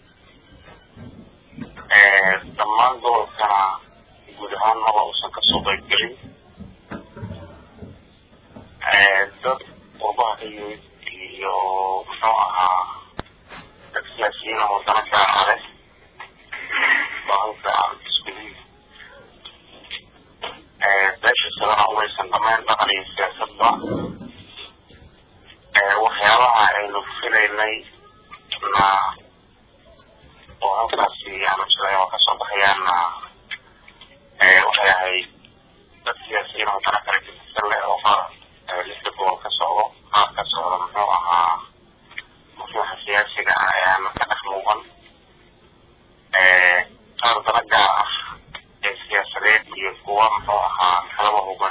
dhammaan gobolkana guud ahaan maba uusan kasoo qaybgelin dad qurbaha ka yimid iyo muxuu ahaa dad siyaasiyiin oo wadana gaar leh bahalka iskuul beesha sadana umaysan dhammayn dhaqan iyo siyaasadba waxyaabaha aynu filaynay na oo halkaasi aanu jiray oo kasoo baxayaanna waxay ahayd dad siyaasiyiin oo dana kale katirsan leh oo qaar lixda gobol ka socdo qaar ka socda muxuu ahaa masuuxa siyaasiga ah ee aana ka dhex muuqan qaar dana gaar ah ee siyaasadeed iyo kuwa muxuu ahaa kalaba huban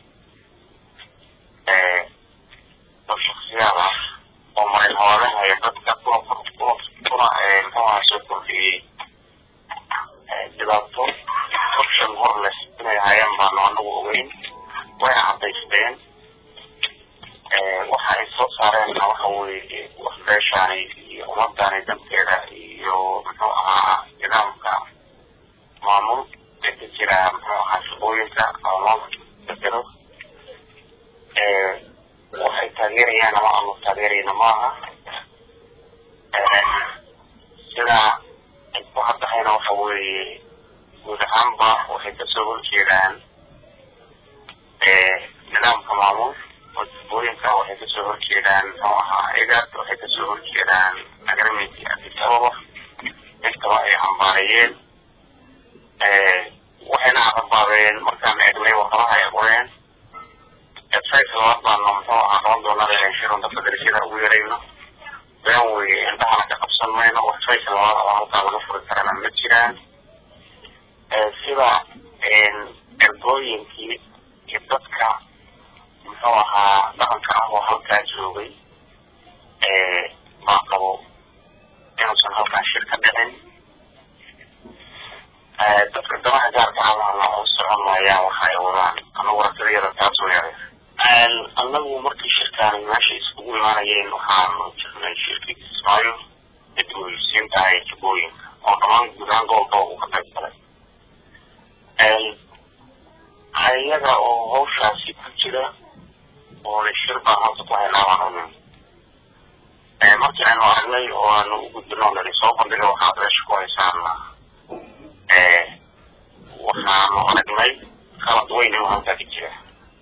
dad shaksiyaad ah oo marin hoolahaya dadka kuna kuna kuna muxuu ahaa soo kordhiyey dhibaato option hor leh inay hayaan baanu anagu ogeyn wayna cadaysteen waxa ay soo saareenna waxa weeye wax beeshaani iyo ummadani danteeda iyo muxuu ahaa nidaamka maamul ee ka jira muxuu ahaa shaqooyinka oo loo bedelo waxay taageerayaan ama aanu taageerayna maaha sidaa ay ku haddahayna waxa weeye guud ahaanba waxay kasoo horjeedaan nidaamka maamul oo shaqooyinka waxay kasoo horjeedaan muxuu ahaa igad waxay kasoo horjeedaan agreementkii addis ababa intaba ay cambaarayeen waxayna cambaareen markaan eegnay warqadaha ay qoreen website labaad baanu muxuu ahaa qaban doonada inay shiron dadka darajada ugu yarayno been weye indhahana ka qabsan mayno website labaad oo halkaa laga furi karana ma jiraan sida ergooyinkii iyo dadka muxuu ahaa dhaqanka ah oo halkaa joogay baa qabo inuusan halkaa shir ka dhicin dadka danaha gaarka allahna oo socon maayaan waxa ay wadaan anagu aragtidayada taas weere anagu markii shirkaani meesha iskugu imaanayeen waxaanu jirnay shirkii kismaayo ee dib-u-heshiisiinta ee jubooyinka oo dhammaan guud ahaan gobolka uu ka qayb galay ayaga oo hawshaasi ku jira oo la shir baan halka ku haynaa baan ogeyn markii aynu aragnay oo aanu u gudbino nani soo bandhiga waxaad meesha ku haysaana waxaanu aragnay khalad weyn inuu halkaa ka jira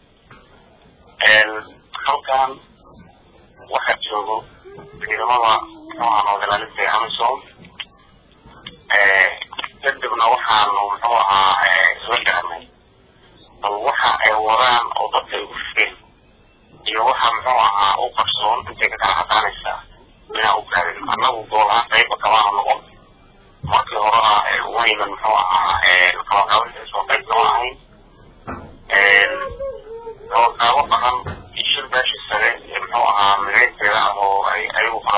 halkan waxaa joogo ciidamada muxuu ahaa noodalaalinta ee amisom kadibna waxaanu muxuu ahaa isla garanay bal waxa ay wadaan oo dadka ay ufeen iyo waxa muxuu ahaa u qarsoon intay ka kala cadaanaysaa inaa u gaadin annagu gool ahaan qayba kabaana noqon markii horena waynan muxuu ahaa qabaqaabinta soo qayb kama ahayn qabaqaabo badan iyo shir beesha sare ee muxuu ahaa midaynteeda ah oo ay ayagu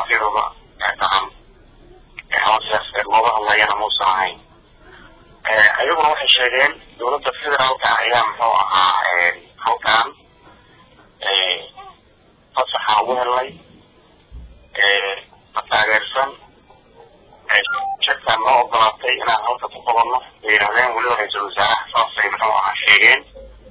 fiican ama siyaasadeed looga hadlayana muusan ahayn ayaguna waxay sheegeen dowladda federaalka ayaa muxuu ahaa halkan fasaxa ugu helnay ma taageersan shirkan noo ogolaatay inaan halka ku qabanno bay yidhahdeen weliba ra-iisul wasaaraha saasay muxuu ahaa sheegeen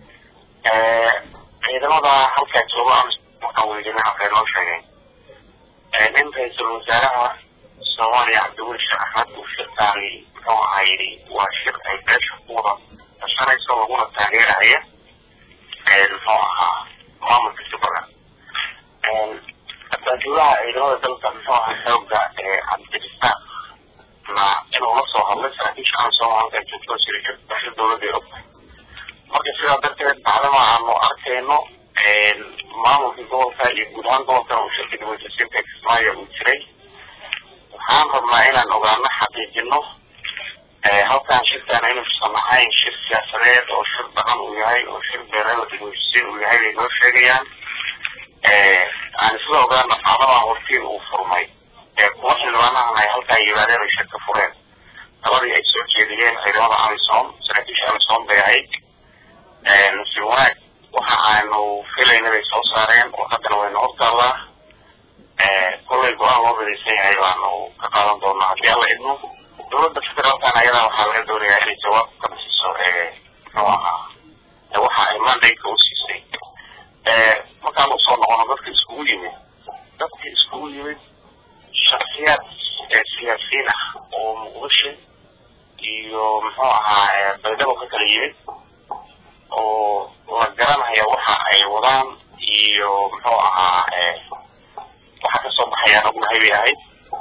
ciidamada halkaa jooga markaan weydiinay waxay noo sheegeen in ra-iisul wasaaraha soomaaliya cabdiweli sheekh axmed uu shirkaani muxuu ahaa yidhi waa shir ay beesha ku wada tashanayso laguna taageeraya muxuu ahaa maamulka jubbaland abaanduulaha ciidamada dalka muxuu ahaa xooga cabdirisaaq na inuu la soo hadlay saraakiisha aan soomaalka joogto shirkad baxda dowladda ee ogtahay marka sidaa darteed bacdama aanu arkayno maamulkii gobolka iyo guud ahaan gobolkan uu shirka dawladasiinta kismaayo uu jiray waxaan rabnaa inaan ogaano xaqiijino halkan shirkaan inuusan ahayn shir siyaasadeed oo shir dhaqan uu yahay oo shir beerada dawladasiin uu yahay bay noo sheegayaan aan isla ogaano bacdama hortiin uu furmay kuwa xildhibaanahan ay halkaa yimaadeen ay shirka fureen labadii ay soo jeediyeen ciidamada amisom saraakiisha amisom bay ahayd nasiib wanaag waxa aanu filayna bay soo saareen oo haddana wayna hortaallaa kollay go-aan loo midaysan yahay baanu ka qaadan doonaa haddii alla idmo dowladda federaalkan ayadaa waxaa laga doonayaa inay jawaab ka bixiso muxuu ahaa waxa ay mandayka u siisay markaan usoo noqono dadka iskugu yimid dadka iskugu yimid shaksiyaad siyaasiyiin ah oo muqdisho iyo muxuu ahaa baydhabo ka kala yimid oo la garanaya waxa ay wadaan iyo muxuu ahaa waxa kasoo baxayaan ognahay bay ahayd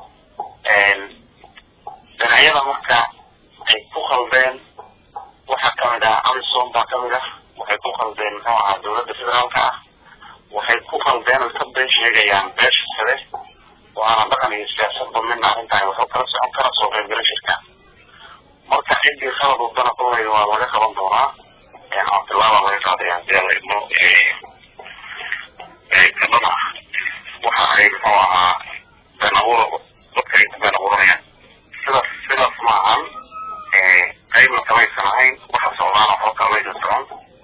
dhinacyada marka ay ku khaldeen waxa kamid ah amisom baa kamid ah waxay ku khaldeen muxuu ahaa dowladda federaalka ah waxay ku khaldeen oo ka been sheegayaan beesha sare waana dhaqan iyo siyaasadba midna arrintan wuxuu kala socon kara soo qaybgala shirka marka ciddii khalad wadana kullay waa laga qaban doonaa tilaaba laga qaadaya hadii la idmo kadana waxa ay muxuu ahaa been abuur dadka ay ku been abuuranayaan sidaas sidaas maahan qaybna kamaysan ahayn waxa socdaana waxoo kalamaysan socon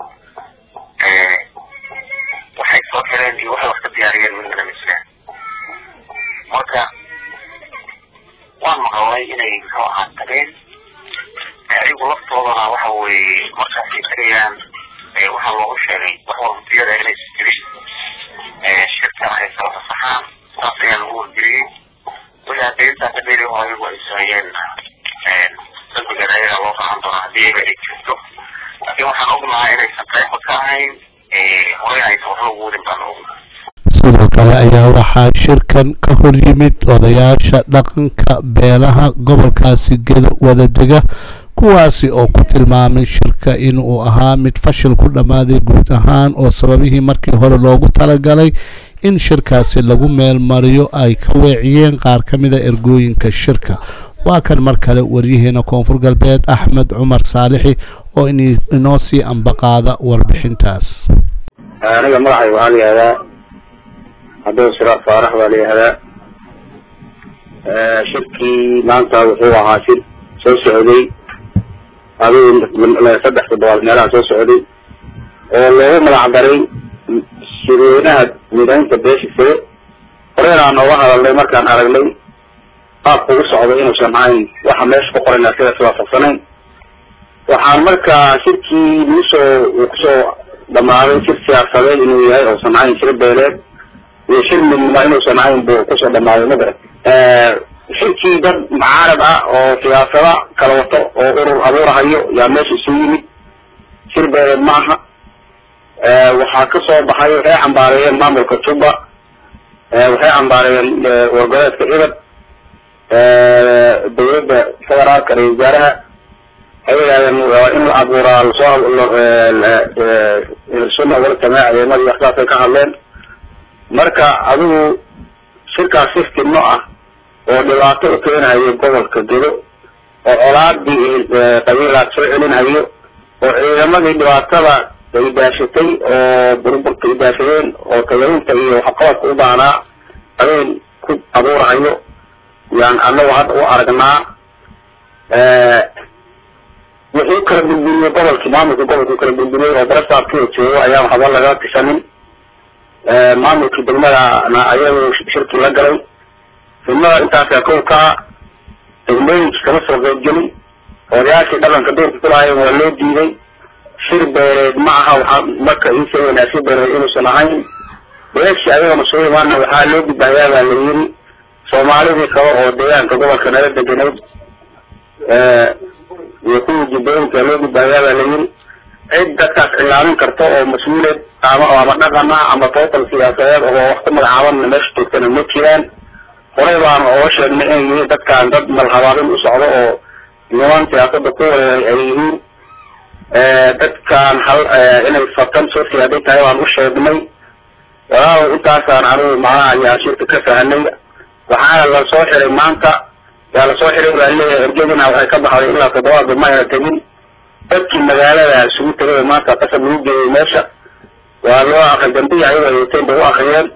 waxay soo xireen iyo waxay wax ka diyaariyeen midna misleen marka waan maqalnay inay muxuu ahaa tageen ayagu laftoodana waxa weeye markaasay tagayaan waxaa loogu sheegay wax waqtiyada inay jirin shirkan ay kala fasaxaan saas ayaa lagu wargeliyey wixii hadda intaa ka dheeri oo ayagu ay sameeyeen dambigeed ayagaa loo raacan doonaa haddii iyaga ay jirto laakiin waxaan ognahay inaysan qayba ka ahayn horey aysan waxba ugu wadin baan ognahay sidoo kale ayaa waxaa shirkan ka hor yimid odayaasha dhaqanka beelaha gobolkaasi wadadega kuwaasi oo ku tilmaamay shirka inuu ahaa mid fashil ku dhammaaday guud ahaan oo sababihii markii hore loogu talagalay in shirkaasi lagu meel mariyo ay ka weeciyeen qaar ka mida ergooyinka shirka waa kan mar kale waryaheena koonfur galbeed axmed cumar saalixi oo inoo sii ambaqaada warbixintaas aniga magacay waxaa la yihahdaa hadduu siraaq faarax baa la yihahdaa shirkii maanta wuxuu ahaa shir soo socday adigu saddex toddobaad meelaha soo socday oo loogu magac daray shirweynaha midaynta beesha sare horeyna nooga hadalnay markaan aragnay qaabka ugu socday inuusan ahayn waxa meesha ku qorayna sidaas waafaqsanayn waxaan markaa shirkii lagu soo uu kusoo dhammaaday shir siyaasadeed inuu yahay uusan ahayn shir beeleed iyo shir midnimo inuusan ahayn buu kusoo dhammaaday magarat shirkii dad mucaarad ah oo siyaasada kala wato oo urur abuurahayo yaa meesha isu yimid shir beeleed ma aha waxaa kasoo baxay waxay cambaareeyeen maamulka juba waxay cambaareeyeen wargoleedka ibad dawladda federaalka ra-isul wasaaraha waxay yidhahdeen in la abuuraa lasoo sunna wala jamaaca ciidamadii waxsaasay ka hadleen marka adigu shirkaas sistimno ah oo dhibaato u keenayo gobolka gedo oo colaadii qabiilaad soo celinhayo oo ciidamadii dhibaatada ay daashatay oo burburka ay daashadeen oo tayarinta iyo waxqabadka u baahnaa habeen ku abuurahayo يعني أنا واحد وأرجنا وحي كلا بالدنيا قبل كمامة قبل كلا بالدنيا ودرست أركيه شو أيام حضر لغا تسامين مامة كدمنا أنا أيام شركة لقلي ثم أنت أكوكا المين كما سوف يجلي ورياسي طبعا كدور تطلعي ولو ديني شرب معها ومكة إنسان وناسيب إنه سنعين ويش أيها مسؤولي وانا وحالو بدايانا اللي سومالي دي كوا وديان كدوما كنالة جنوب يكون جبين كانوا بدايانا اللي عدة كاس إعلامين كرتو مسؤولة أما أما نغمى أما طوطل سياسيات أو وقت ملعوان نمشتو كان المكيان قريبا أوش المئين يدد كان ضد ملحوارين أسعره أو نوان سياسة بقوة أيهين dad kan hal inay fatan soo siyaadey tahay waan u sheegnay waaw intaasaan anigu macnaha ayaa shirka ka fahanay waxaana la soo xiray maanta yaa la soo xiray leeyahay ergadina waxay ka baxday ilaa toddobaad ma ay tagin dadkii magaalada isugu tagay maanta qasab lagu geeyay meesha waa loo aqaldantii ayaga ay teen buu akhriyeen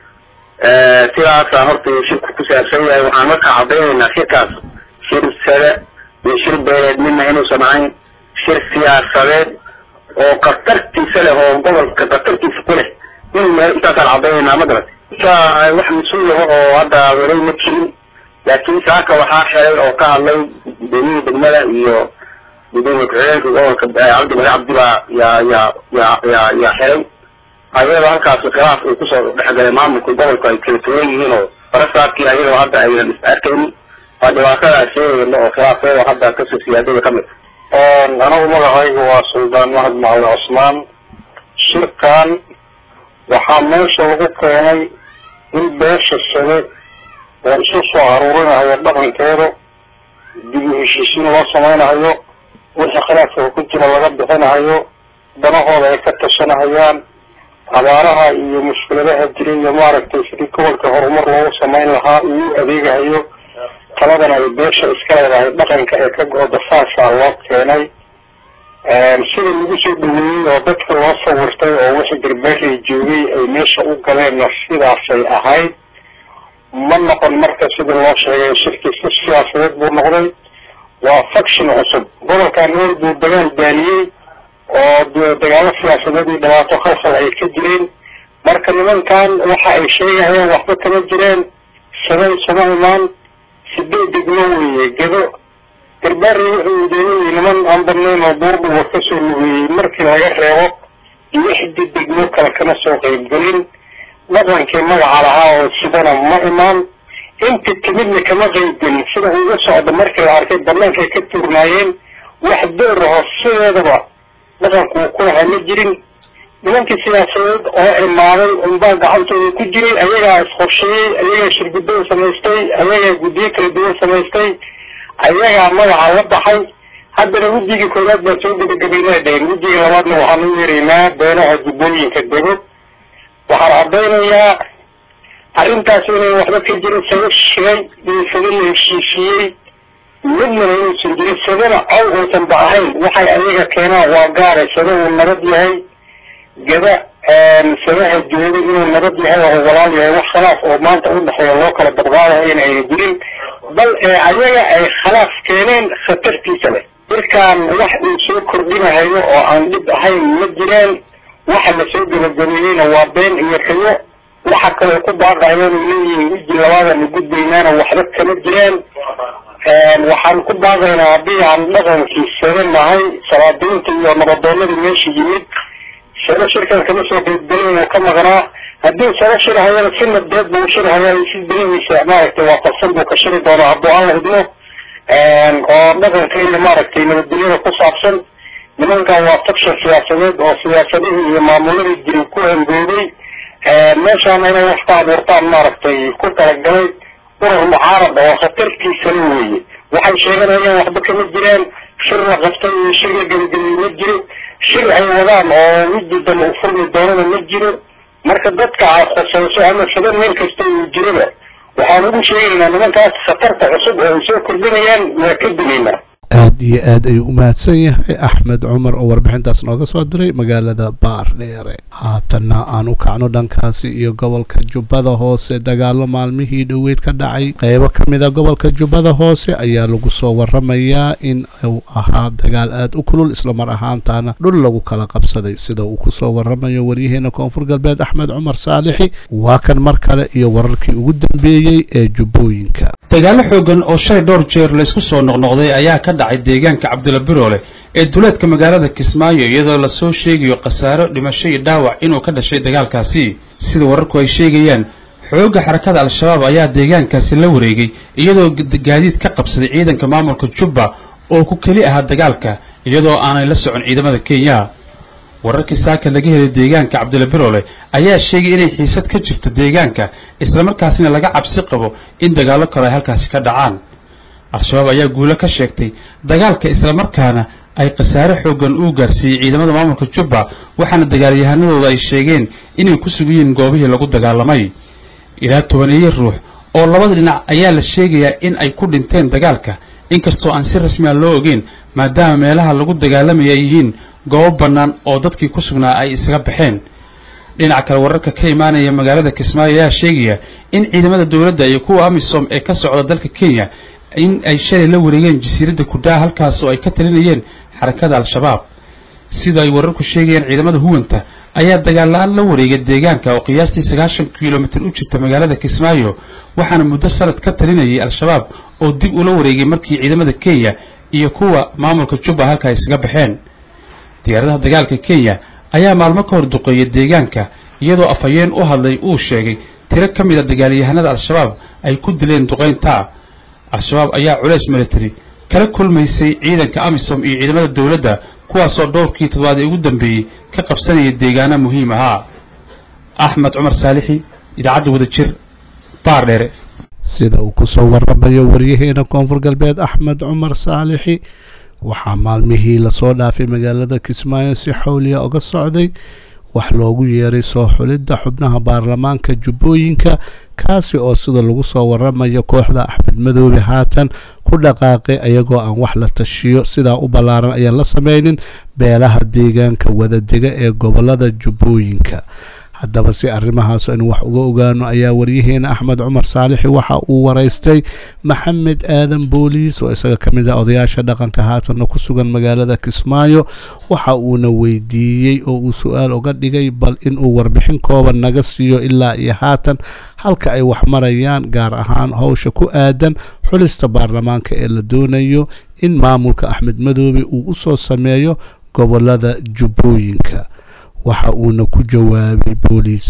sidaasaan horta shirku ku saabsan yahay waxaan marka cadaynaynaa shirkaas shir sare iyo shir beeleed midna inuu samayn shir siyaasadeed oo qatartiisa leh oo gobolka qatartiisa ku leh in intaasaan cadaynaynaa ma garat inta wax mas-uul ah oo hadda waray ma jirin laakiin saaka waxaa xiray oo ka hadlay gudoomiyihii degmada iyo gudoomiye ku-xigeenka gobolka cabdimari cabdi baa yaa yaa yaa yaa yaa xiray ayadoo halkaas khilaaf uu kusoo dhexgalay maamulka gobolka ay kala duwan yihiin oo farasaadkii ayadoo hadda aynan is arkaynin waa dhibaatadaa sheegayna oo khilaafeeda hadda kasoo siyaadada ka mid anagu magacaygu waa suldaan mahad macalin cusmaan shirkan waxaa meesha lagu keenay in beesha sade oo isu soo aruurinayo dhaqankeeda dib u heshiisiin loo samaynayo wixii khilaafka ku jira laga bixinayo danahooda ay ka tashanahayaan abaaraha iyo mushkiladaha jira iyo maaragtay sidii gobolka horumar loogu samayn lahaa uu adeegayo taladan ay beesha iska leedahay dhaqanka ee ka go-da saasaa loo keenay sida lagu soo dhaweeyey oo dadka loo sawirtay oo wixii garbeerey joogay ay meesha u galeenna sidaasay ahayd ma noqon marka sida loo sheegay shirkii si siyaasadeed buu noqday waa faction cusub gobolkan meel buu dagaal baaliyey oo dagaalo siyaasadeed iyo dhibaato khalkhal ay ka jireen marka nimankan waxa ay sheegayaan waxba kama jireen sabay sama imaan sideed degmo weeye gado garbaari wuxuu doonayay niman aan badnayn oo buurbuga ka soo lugeeyey markii laga reebo lixdii degmo kale kama soo qaybgelin dhaqankii magaca lahaa oo sidana ma imaan inta timidna kama qaybgelin sida uga socda markii la arkay bannaankay ka tuurnaayeen wax door aho sideedaba dhaqanku ku lahaa ma jirin nimankii siyaasadeed oo imaaday unbaa gacantooda ku jiray ayagaa isqorsheeyey ayagaa shirgudada samaystay ayagaa guddiyo kala duwan samaystay ayagaa magaca la baxay haddana wedigii koowaad baa soo gabagabaynaa dhayn wedigii labaadna waxaan u yeeraynaa beelaha jubbooyinka dego waxaan caddaynayaa arrintaas inay waxba ka jirin saga shigay iyo saga la heshiisiyey midnana inuusan jirin sagana aw uusan ba ahayn waxay ayaga keenaan waa gaaray saga uu nabad yahay gada sagaha jooga inuu nabad yahay oo walaal yahay wax khilaaf oo maanta u dhexeeya loo kala badbaadayo in ayna jirin bal ayaga ay khilaaf keeneen khatartiisa leh markaan wax uu soo kordhinahayo oo aan dhib ahayn ma jireen waxa la soo gabagabeeyeyna waa been iyo riyo waxa kale ku baaqayeen leeyihiin wiji labaadana gudbaynaana waxba kama jireen waxaan ku baaqaynaa haddii aan dhaqankii saga nahay salaadiinta iyo nabadoonadii meesha yimid sala shirkan kama soo qaybgelin uu ka maqnaa haddii sala shirahayana si nabdeed buu shirahaya si berihiisa maaragtay waa qarsan buu ka shiri doonaa hadduu aan la idmo oo dhaqankayna maaragtay nabadgelyada ku saabsan nimankan waa faction siyaasadeed oo siyaasadihii iyo maamuladii jiray ku hangooday meeshaana inay wax ka abuurtaan maaragtay ku talagalay urur mucaarad oo khatartiisana weeye waxay sheeganayaan waxba kama jiraan shir la qabtay iyo shir la gebagabiyey ma jiro shir ay wadaan oo wiji dama u furmi doonana ma jiro marka dadka aad khusayso ama saba meel kasta uu jiraba waxaan ugu sheegaynaa nimankaas khatarta cusub oo ay soo kordhinayaan waa ka digaynaa aad iyo aad ayuu u mahadsan yahay axmed cumar oo warbixintaas nooga soo diray magaalada baardheere. haatanna aan u kacno dhankaasi iyo gobolka jubbada hoose. dagaalo maalmihii dhoweyd ka dhacay qeybo ka mid a gobolka jubbada hoose ayaa lagu soo waramayaa in uu ahaa dagaal aad u kulul islamar ahaantaana dhul lagu kala qabsaday sida uu kusoo waramayo waryaheena koonfur galbeed axmed cumar saalixi. waa kan mar kale iyo wararkii ugu dambeeyey ee jubbooyinka. dagaalo xoogan oo shay dhowr jeer laysku soo noqnoqday ayaa ka dhacay deegaanka cabdilla biroole ee duleedka magaalada kismaayo iyadoo lasoo sheegayo khasaaro dhimasho iyo dhaawac inuu ka dhashay dagaalkaasi. sida wararku ay sheegayaan xoogga xarakada al-shabaab ayaa deegaankaasi la wareegay iyadoo gaadiid ka qabsaday ciidanka maamulka jubba oo ku keli ahaa dagaalka iyadoo aanay la socon ciidamada kenya. wararkii saaka laga helay deegaanka cabdilla biroole ayaa sheegay inay xiisad ka jirto deegaanka islamarkaasina laga cabsi qabo in dagaallo kale ay halkaasi ka dhacaan. al-shabaab ayaa guulo ka sheegtay dagaalka islamarkaana ay khasaare xoogan uu gaarsiiyey ciidamada maamulka jubba waxaana dagaalyahanadooda ay sheegeen inay ku sugan yihiin goobihii lagu dagaalamay. ilaa tobaneeyo ruux oo labada dhinac ayaa la sheegayaa in ay ku dhinteen dagaalka inkastoo aan si rasmi ah loo ogeyn maadaama meelaha lagu dagaalamaya ay yihiin goobo bannaan oo dadkii ku sugnaa ay isaga baxeen. dhinaca kale wararka ka imaanaya magaalada kismaayo ayaa sheegaya in ciidamada dowladda iyo kuwa amisom ee ka socda dalka kenya in ay shalay la wareegeen jasiiradda kudhaa halkaas oo ay ka talinayeen xarakada al-shabaab. sida ay wararku sheegayaan ciidamada huwanta ayaa dagaal la-aan la wareegay deegaanka oo qiyaastii sagaashan kilomitir u jirta magaalada kismaayo waxaana muddo sanad ka talinayay al-shabaab oo dib ula wareegay markii ciidamada kenya iyo kuwa maamulka jubba halka isaga baxeen. diyaaradaha dagaalka kenya ayaa maalmo ka hor duqeeyay deegaanka iyadoo afhayeen u hadlay uu sheegay tiro ka mid a dagaalyahanada al-shabaab ay ku dileen duqeynta. al-shabaab ayaa culays military kala kulmaysay ciidanka amisom iyo ciidamada dowladda kuwaasoo dhowrkii toddobaad ee ugu dambeeyey ka qabsanaya deegaano muhiim ahaa. axmed cumar saalixi idaacadda wadajir baardheere. sida uu kusoo waramayo waryaheena koonfur galbeed axmed cumar saalixi waxaa maalmihii lasoo dhaafay magaalada kismaayo si xawliya uga socday wax loogu yeeray soo xulidda xubnaha baarlamaanka jubbooyinka kaasi oo sida lagu soo waramayo kooxda axmed madoobe haatan ku dhaqaaqay ayagoo aan wax la tashiyo sidaa u ballaaran ayaan la sameynin beelaha deegaanka wadadega ee gobolada jubbooyinka. haddaba si arrimahaas aynu wax uga ogaano ayaa waryaheena axmed cumar saalixi waxa uu waraystay maxamed aadan booliis oo isaga ka mid ah odayaasha dhaqanka haatanna ku sugan magaalada kismaayo. waxa uuna weydiiyey oo uu su-aal uga dhigay bal inuu warbixin kooban naga siiyo ilaa iyo haatan halka ay wax marayaan gaar ahaan howsha ku aadan xulista baarlamaanka ee la doonayo in maamulka axmed madoobe uu u soo sameeyo gobolada jubbooyinka. waxa uuna ku jawaabay booliis.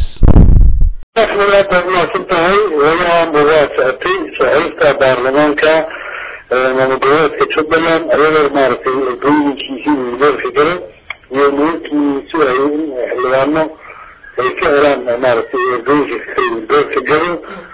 maasantahay walahan waa socotay socodka baarlamaanka maamul-goboleedka jubbaland ayadoo maaragtay ergooyinkiisii uu doorka galay iyo nimankii sugayay in xildhibaano ay ka helaan maaragtay ergooyinka doorka galo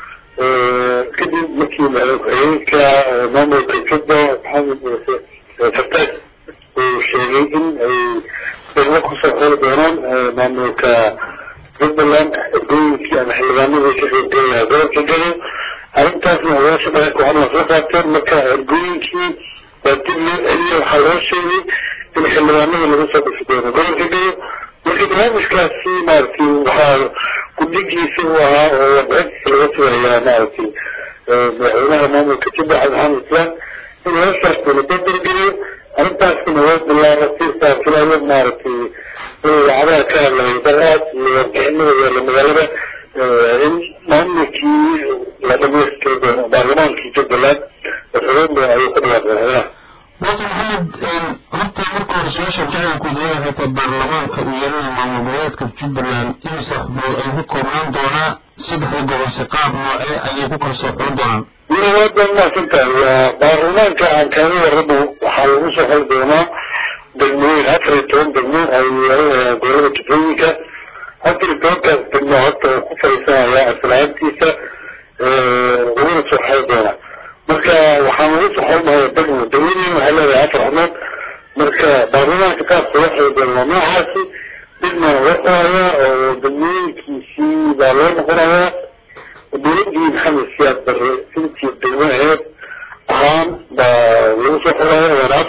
kadib markii madaxweynaha maamulka jubba maxamed fatax uu sheegay in ay degmo kusoo xoli doonaan maamulka jubbaland ergooyinkii ama xildhibaanadii ka qaybgalaya gobolka galo. arrintaasna odayaasha dhaqanka waxaa lasoo qaateen marka ergooyinkii waa dib loo celiyo waxaa loo sheegay in xildhibaanada lagu soo dhisi doono gobolka galo. marka barnaamijkaasi maaragtay waxaa guddigiisa u ahaa oo warbixintiisa laga sugayaa maaragtay madaxweynaha maamulka jubba cabdi maxamed islaan in howshaas la dardargeliyo. arrintaasna waa bilaabatay saafilayo maaragtay lacagaha ka hadlaya daraad iyo warbixinada yaalla magaalada in maamulkii la dhamaystiri doono baarlamaankii jubbaland xuduudda ayuu ku dhawaaqay madaxweynaha. wata horta marka hore su-aasha jacaylku iyaga hayta baarlamaanka uu yeelanayo maamul goboleedka jubbaland imisa xubnood ay ku koobnaan doonaa saddexda gobolse qaab noocee ayay ku kala soo xulan doonaan. wadan maasantahay baarlamaanka aan kaga warrabo waxaa lagu soo xoli doonaa degmooyin afar iyo toban degmo ay yeelanayaan gobolada jubbooyinka. afar iyo tobankaas degmo horta oo ku fadhiisanaya aslahaantiisa laguna soo xoli doonaa. marka waxaan lagu soo xolinayaa degmo degmadiin waxay leedahay afar xubnood. marka baarlamaanka qaabka loo xoli doona noocaasi midna loo qorayaa oo degmooyinkiisii baa loo noqonayaa. dowladdii maxamed siyaad barre intii degmo aheed ahaan baa lagu soo xolaya waana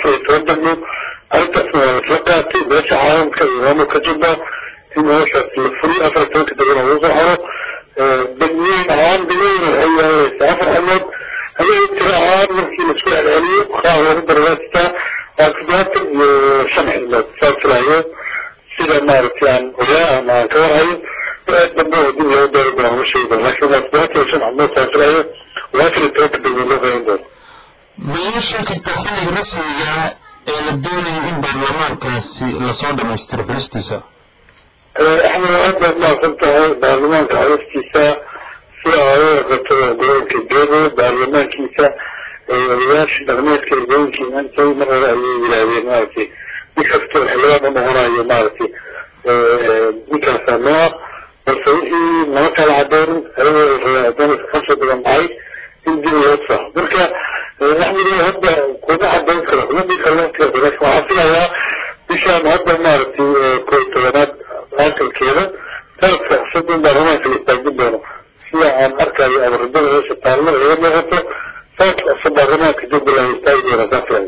goboleedka iyo maamulka jubba in hawshaas la furiyo afar tobanka degmada lagu soo xiro degmooyin ahaan degmooyin waxay yeelanaysaa afar xilmood habeen tiro ahaan markii laisku celceliyo qaar lagu darweystaa waa toddobaatan iyo shan xilmood saas filayo sida maaragtay aan ogaa ama aan ka warhayo dambe oo dib loo doori doono ma sheegi doono laakiin waa toddobaatan iyo shan xilmood saas filayo waa afar iyo tobanka degmada loo qaban doono ma ii sheegi kartaa xilliga rasmiga ee la doonayo in baarlamaankaasi lasoo dhamaystiro xulistiisa axmed aad baad mahadsan tahay baarlamaanka xulistiisa si hore qabto gobolka gedo baarlamaankiisa odayaasha dhaqmeedka ergooyinkii maantay mar hore ayay yidhaahdeen maaragtay mid kastoo xildhibaan u noqonayo maaragtay ninkaasa nooa balse wixii nama kala cadeynin ayagoo haddana kasoo badan tahay in dib loo saxo marka axmed hadda kuma cadeyn karo kuma dhii karo laftiisa laakiin waxaan filayaa bishaan hadda maaragtay koo iyo tobanaad aakalkeeda taadka sadon baarlamaanka la istaagin doono sida aan arkayo ama radada meesha taallo iga muuqato saadka cusub baarlamaanka jubbaland istaagi doona saa filayo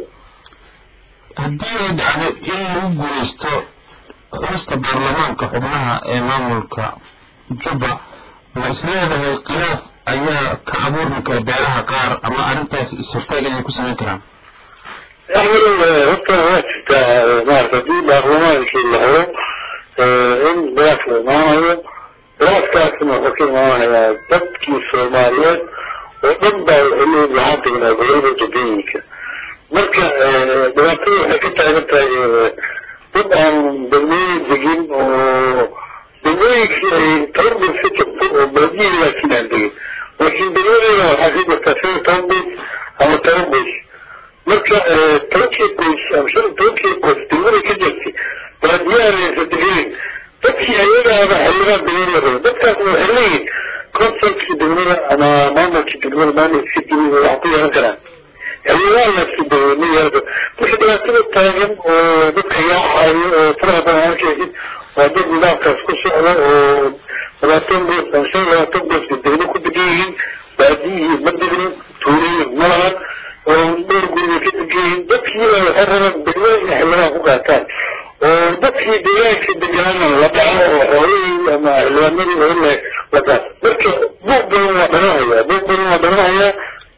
haddii ay dhacdo in lagu guuleysto xulista baarlamaanka xubnaha ee maamulka jubba ma isleedahay khilaaf ayaa ka abuurmi kara beelaha qaar ama arrintaas is-hortaag ayay ku samayn karaan axmed horta waa jirtaa maarata haddii baarlamaankii la helo in khilaaf la imaanayo khilaafkaasna wuxuu ka imaanayaa dadkii soomaaliyeed oo dhan baa waxay leeyihin waxaan tagnaa gobolada jubbooyinka marka dhibaatada waxay ka taagan tahay dad aan degmooyin degin oo degmooyinkii ay toban beys ka jirto oo baadiyihii laakiin aan degin laakiin degmadeeda waxaa ka jirtaa shan iyo toban beys ama toban beys marka tobankii beys ama shan iyo tobankii beys degmada ka jirtay baadiyahan aysa degeyn dadkii ayagaaba xildhibaan degmada rabo dadkaasna waxay leeyihin consulkii degmada ama maamulkii degmada maamulkii degmada wax ku yeelan karaan xildhibaan laasi degmada yeelka marka dhibaatada taagan oo dadka yaacayo oo faraha badan arkaysid waa dad nidaamkaas ku socda oo labaatan beys ama shan labaatan beys degmo ku degan yihiin baadiyihii ma degnin tuulooyin ma lahan oo dhowr guriga ka degan yihiin dadkiiba waxay rabaan degmada inay xildhibaan ku qaataan oo dadkii deegaanka degaana la dhaco oo xoolihii ama xildhibaanadii hore la qaato marka buuq badan waa dhananayaa buuq badan waa dhananayaa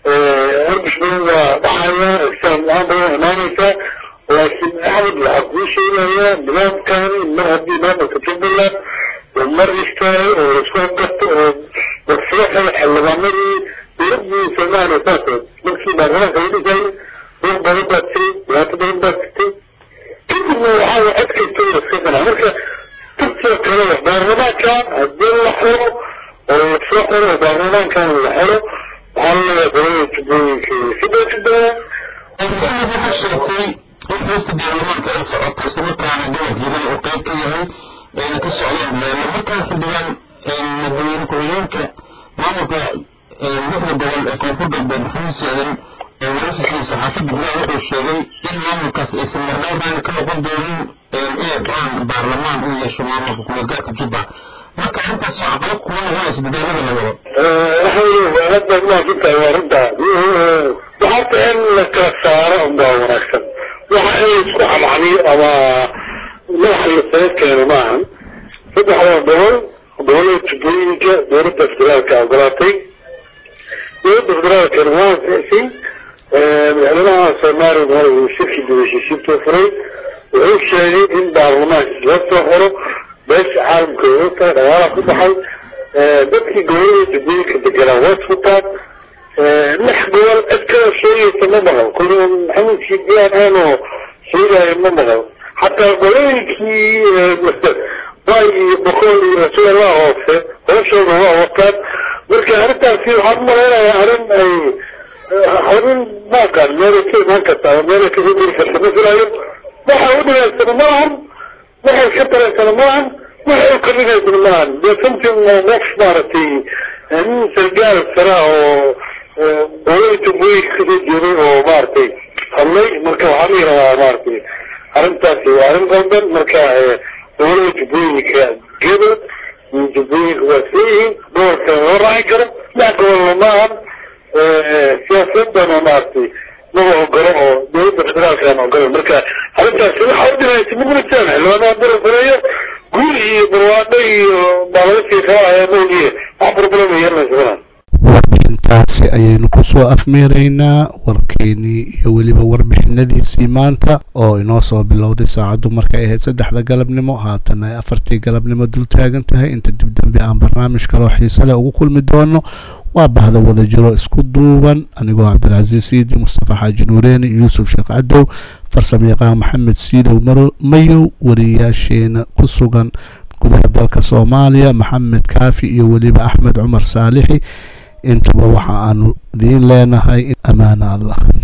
arbish badan waa dhacayaa isaan la-aan badan waa imaanaysaa laakiin axmed waxaa kuu sheegayaa nidaamkaani mar haddii maamulka jubbaland oo mar istaayo oo laisku hagato oo warsado xela xildhibaanadii dowladii soomaaliya saasood markii baarlamaanka la dhisaayo buuq badan baa jiray dhibaato badan baa jirtay kadibna waxaa cod kasta oo iska ganaa marka dadkoo kale baarlamaanka haddii la xiro oo lasoo xiro oo baarlamaankan la xiro waxaa laleeyahay golada jubbooyinka sidoo jubbaland maxamed waxaa sheegtay in xusta baarlamaanka ay socoto islamarkaana gobolkeedana uu qayb ka yahay ayna ka socdaan markaa xildhibaan madaxweyne ku-xigeenka maamulka lixda gobol ee koonfur galbeed maxamuud saadan oo waraysigiisa saxaafadda gudaha wuxuu sheegay in maamulkaas aysan marnaabaana ka noqon doonin inay go-aan baarlamaan uu yeesho maamulka kuleelgaarka jubba marka arrintaas oo caqabad kuma noqonaysa dadaalada la wado hadda maasintahay waa runta waxaata in la kala saaro unbaa wanaagsan waxa in laisku camcamiyo ama madaxa lasaga keeno maahan saddexda gobol gobolada jubbooyinka dowladda federaalka ogolaatay dowladda federaalkana waa ansixisay madaxweynaha soomaaliya hore uu shirkii dibashiisiinta furay wuxuu sheegay in baarlamaanka la soo xiro beesha caalamka ay ogtahay dhagaalaha ku baxay dadkii gobolada jubbooyinka deganaa waa isfutaan lix gobol cid kala sheegaysa ma maqal kuli maxamed shiidiyaan aanoo sheegaayo ma maqal xataa golooyinkii bay iyo boqol iyo rasuulallaha hoose hooshooda waa wataan marka arrintaasi waxaan umalaynayaa arrin ay arrin maaqaan meelay ka imaan karta ama meelay ka hudiri karta ma filaayo waxa u dhigaansana ma lahan waxay ka daraysana ma lahan waxay u kordhinaysana ma lahan dee something qof maaragtay nin sargaal sara oo golada jubbooyinka kasoo jeeday oo maaragtay hadlay marka waxaa la yidhahdaa maaragtay arrintaasi waa arrin qaldan marka golada jubbooyinka gedo iyo jubbooyinka waa seeyihiin gobolkana loo raaci karo lix gobolna maahan siyaasadana maaragtay maba ogolo oo dowladda federaalkaan ogolo marka arrintaasi waxa ordinaysa midnatan xildhibaanada barafareeyo guul iyo barwaaqo iyo baaladaskii kaahaya moogiye wax problem yeelanaysa warbixintaasi ayaynu kusoo afmeeraynaa warkeenii iyo weliba warbixinadiisii maanta oo inoo soo bilowday saacaddu markay ahayd saddexda galabnimo haatan ay afartii galabnimo dul taagan tahay inta dib dambe aan barnaamij kaloo xiise leh ugu kulmi doono waa bahda wada jiro isku duuban anigoo cabdilcasiis siidi mustafa xaaji nuureeni yuusuf sheekh cadow farsamayaqaan maxamed siidow mayow wariyaasheena ku sugan gudaha dalka soomaaliya maxamed kaafi iyo weliba axmed cumar saalixi intuba waxa aanu idiin leenahay amaana allah